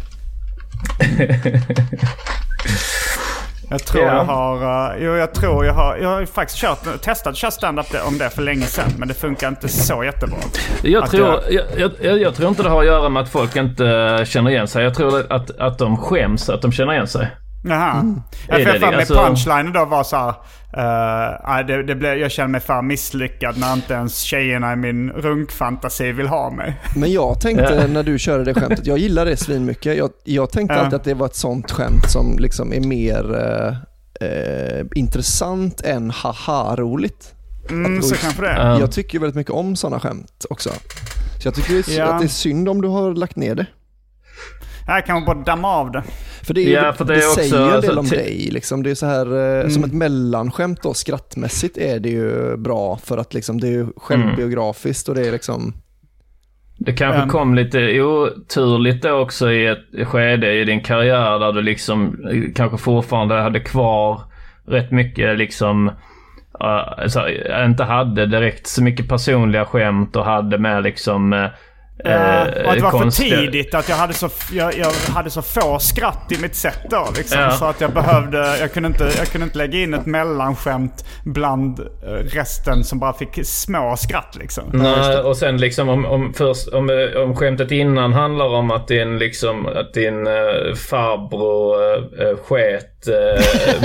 Jag tror yeah. jag har uh, jo, jag tror jag har jag har faktiskt kört testat kört stand-up om det för länge sedan, men det funkar inte så jättebra. Jag tror jag, jag, jag, jag tror inte det har att göra med att folk inte känner igen sig. Jag tror att att de skäms att de känner igen sig. Jaha. Mm. Jag får för mig alltså... punchline då var så här, uh, det, det blev, jag känner mig för misslyckad när inte ens tjejerna i min runkfantasi vill ha mig. Men jag tänkte när du körde det skämtet, jag gillar det svin mycket. Jag, jag tänkte uh. alltid att det var ett sånt skämt som liksom är mer uh, uh, intressant än haha-roligt. Mm, så kanske det. Uh. Jag tycker väldigt mycket om sådana skämt också. Så jag tycker det är, ja. att det är synd om du har lagt ner det. Jag kan bara damma av det. För det, är, ja, för det, det också, säger en del om t- dig liksom. Det är så här mm. som ett mellanskämt då, skrattmässigt är det ju bra, för att liksom det är ju självbiografiskt och det är liksom. Det kanske um. kom lite oturligt då också i ett skede i din karriär där du liksom kanske fortfarande hade kvar rätt mycket liksom uh, alltså, inte hade direkt så mycket personliga skämt och hade med liksom uh, Uh, och att det var konstiga. För tidigt, att jag hade, så, jag, jag hade så få skratt i mitt sätt då liksom, ja. Så att jag behövde, jag kunde, inte, jag kunde inte lägga in ett mellanskämt bland resten som bara fick små skratt liksom. Nej, och sen liksom om, om, först, om, om skämtet innan handlar om att din, liksom, att din uh, farbror uh, sket uh,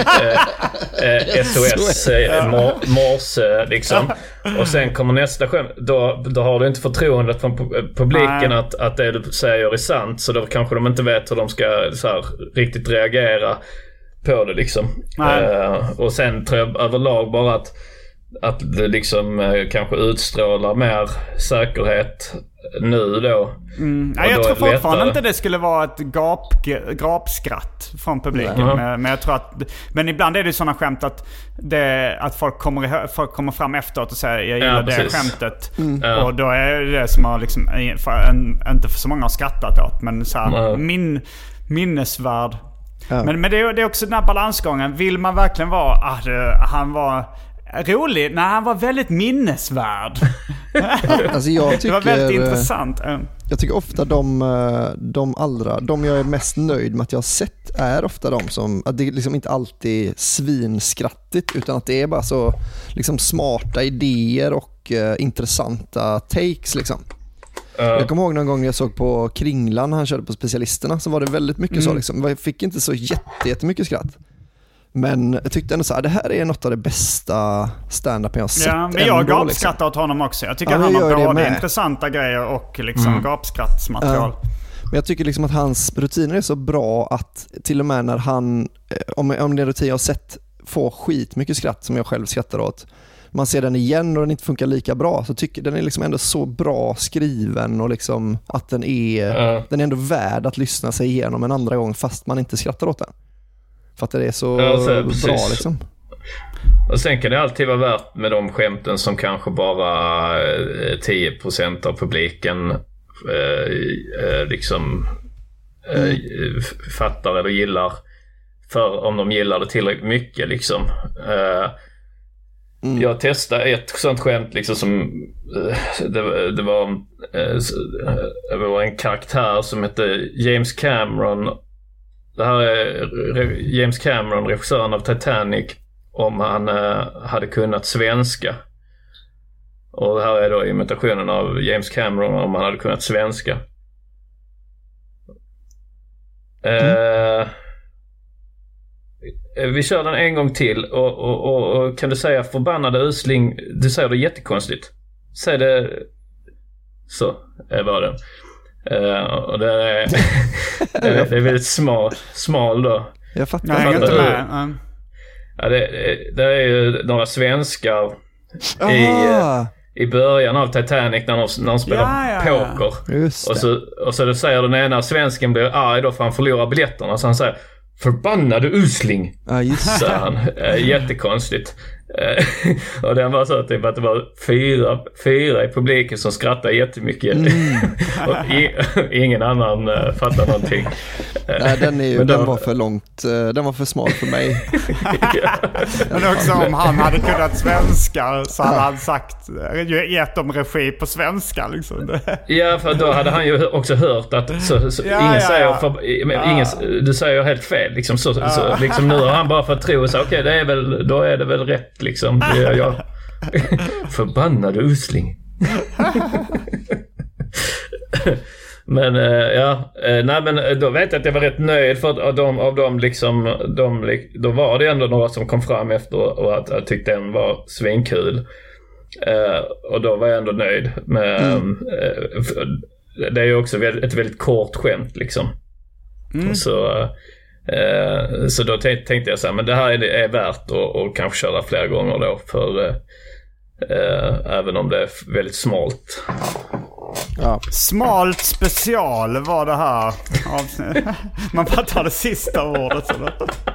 uh, S O S uh, mor, morse liksom, och sen kommer nästa skämt, då, då har du inte förtroendet från publiken att, att det du säger är sant, så då kanske de inte vet hur de ska så här, riktigt reagera på det liksom. Uh, och sen tror jag överlag bara att, att det liksom uh, kanske utstrålar mer säkerhet nu då. Mm. Ja, jag då tror fortfarande inte det skulle vara ett gap, gapskratt från publiken. Mm. Men, men jag tror att, men ibland är det sådana skämt att, det, att folk, kommer, folk kommer fram efteråt och säger jag gillar ja, det skämtet. Mm. Och då är det det som har liksom, för en, inte för så många har skrattat åt, men så här, mm. min, minnesvärd. Ja. Men, men det, är, det är också den här balansgången. Vill man verkligen vara att ah, han var rolig? Nej, han var väldigt minnesvärd. Alltså jag tycker, det var väldigt intressant. Jag tycker ofta de, de allra, de jag är mest nöjd med att jag har sett är ofta de som, att det liksom inte alltid är svinskrattigt, utan att det är bara så liksom smarta idéer och uh, intressanta takes liksom. Uh. Jag kommer ihåg någon gång jag såg på Kringlan, han körde på Specialisterna, så var det väldigt mycket mm. så liksom. Jag fick inte så jätte, jättemycket skratt. Men jag tyckte ändå så här, det här är något av det bästa stand-up jag har sett. Ja, men jag gapskrattar liksom åt honom också. Jag tycker ja, han har både intressanta grejer och liksom mm. gapskrattsmaterial. Ja. Men jag tycker liksom att hans rutiner är så bra att till och med när han, om, om det är rutin jag har sett, får skit mycket skratt som jag själv skrattar åt. Man ser den igen och den inte funkar lika bra, så tycker den är liksom ändå så bra skriven och liksom att den är, mm. den är ändå värd att lyssna sig igenom en andra gång fast man inte skrattar åt den. För att det är så ja, så, bra liksom. Och sen kan det alltid vara värt med de skämten som kanske bara tio procent av publiken eh, liksom eh, mm. fattar eller gillar, för om de gillar det tillräckligt mycket liksom. Eh, mm. Jag testade ett sånt skämt liksom som eh, det, det var eh, det var en karaktär som hette James Cameron. Det här är James Cameron, regissören av Titanic, om han eh, hade kunnat svenska. Och det här är då imitationen av James Cameron om han hade kunnat svenska. Mm. Eh, vi kör den en gång till och, och, och, och kan du säga förbannade usling? Du säger det jättekonstigt. Säg det så, är var den. Uh, och det är, det är, det är väldigt smal, smal då. Jag fattar. Nej, jag inte med. Mm. Ja, det, det är ju några svenskar i, i början av Titanic när de, när de spelar ja, ja, poker. Ja. Och, så, och så säger den ena svensken blir arg då för han förlorar biljetterna. Så han säger, förbannade usling. Ja, just så han. Uh, jättekonstigt. Och den var så typ att det var fyra, fyra i publiken som skrattade jättemycket. Mm. Och i, ingen annan uh, fattar någonting. Nej, den, är ju, den då, var för långt, den var för smal för mig. Ja. Men också om han hade kunnat svenska så hade han sagt, gett dem regi på svenska liksom. Ja, för då hade han ju också hört att så, så, ja, ingen ja, säger ja. För, ingen, du säger helt fel liksom, så, ja. så, liksom nu har han bara fått tro så okej, okay, det är väl, då är det väl rätt liksom. Det är jag. Förbannade usling. Men ja, nej, men då vet jag att jag var rätt nöjd för att av dem, av dem liksom, de, då var det ändå några som kom fram efter och att jag tyckte den var svinkul. Och då var jag ändå nöjd med mm. Det är ju också ett väldigt kort skämt liksom. Mm. Så Uh, så då tänkte jag så här, men det här är, är värt att, att kanske köra flera gånger då, för uh, uh, även om det är väldigt smalt. Ja. Smalt special var det här. Man bara tar det sista ordet så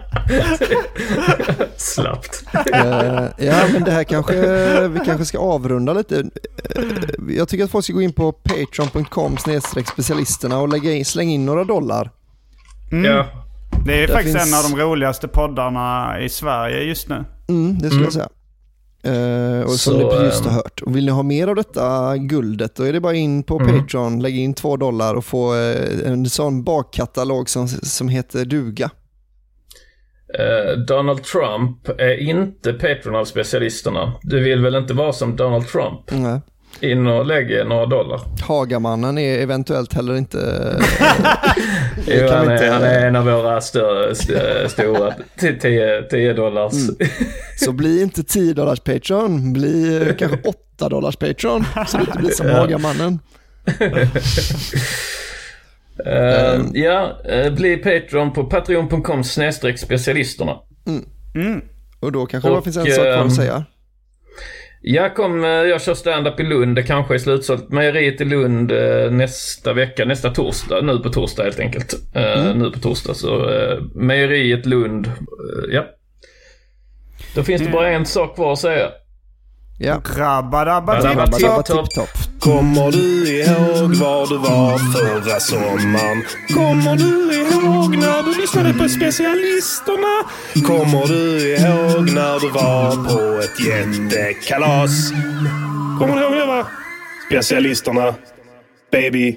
slappt. uh, ja, men det här kanske vi kanske ska avrunda lite. Uh, jag tycker att folk ska gå in på patreon punkt com snedstreck specialisterna och lägga in, slänga in några dollar. Mm. Ja. Det är det faktiskt finns... en av de roligaste poddarna i Sverige just nu. Mm, det skulle mm. jag säga. Uh, och som så, ni just har hört. Och vill ni ha mer av detta guldet, då är det bara in på mm. Patreon, lägg in två dollar och få uh, en sån bakkatalog som, som heter duga. Uh, Donald Trump är inte Patreon av specialisterna. Du vill väl inte vara som Donald Trump? Nej. In och lägga några dollar. Hagamannen är eventuellt heller inte... jo, han, är, inte... han är en av våra större, stö, stora tio dollars. Mm. Så bli inte tio dollars Patreon, bli kanske åtta dollars Patreon, så det inte blir som Hagamannen. uh, ja, uh, bli Patreon på patreon punkt com snedstreck specialisterna. Mm. Mm. Och då kanske och, det finns en sak kvar att säga. Jag, kom, jag kör stand-up i Lund, det kanske är slutsålt. Mejeriet i Lund nästa vecka, nästa torsdag, nu på torsdag helt enkelt. Mm. Nu på torsdag, så Mejeriet Lund, ja. Då finns det bara en sak kvar att säga. Ja. Grabba-dabba-tipp-topp. Kommer du ihåg var du var förra sommaren? Kommer du ihåg när du lyssnade på specialisterna? Kommer du ihåg när du var på ett jättekalas? Kommer du ihåg det, va? Specialisterna, baby.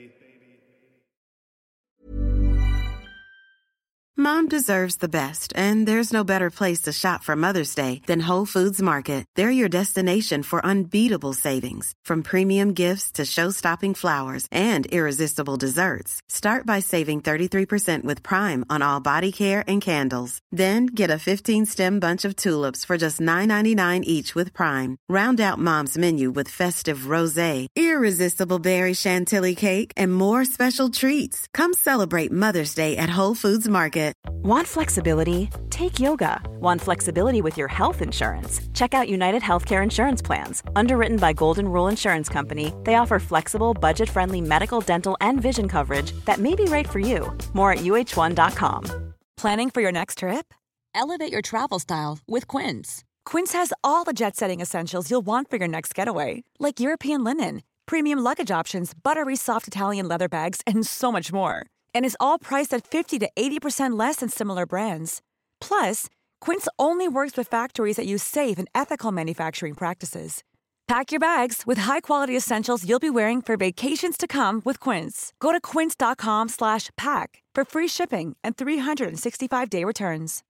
Mom deserves the best, and there's no better place to shop for Mother's Day than Whole Foods Market. They're your destination for unbeatable savings, from premium gifts to show-stopping flowers and irresistible desserts. Start by saving thirty-three percent with Prime on all body care and candles. Then get a fifteen-stem bunch of tulips for just nine ninety-nine each with Prime. Round out Mom's menu with festive rosé, irresistible berry chantilly cake, and more special treats. Come celebrate Mother's Day at Whole Foods Market. Want flexibility? Take yoga. Want flexibility with your health insurance? Check out United Healthcare Insurance Plans. Underwritten by Golden Rule Insurance Company, they offer flexible, budget-friendly medical, dental, and vision coverage that may be right for you. More at U H one dot com. Planning for your next trip? Elevate your travel style with Quince. Quince has all the jet-setting essentials you'll want for your next getaway, like European linen, premium luggage options, buttery soft Italian leather bags, and so much more. And is all priced at fifty to eighty percent less than similar brands. Plus, Quince only works with factories that use safe and ethical manufacturing practices. Pack your bags with high-quality essentials you'll be wearing for vacations to come with Quince. Go to quince dot com slash pack for free shipping and three sixty-five day returns.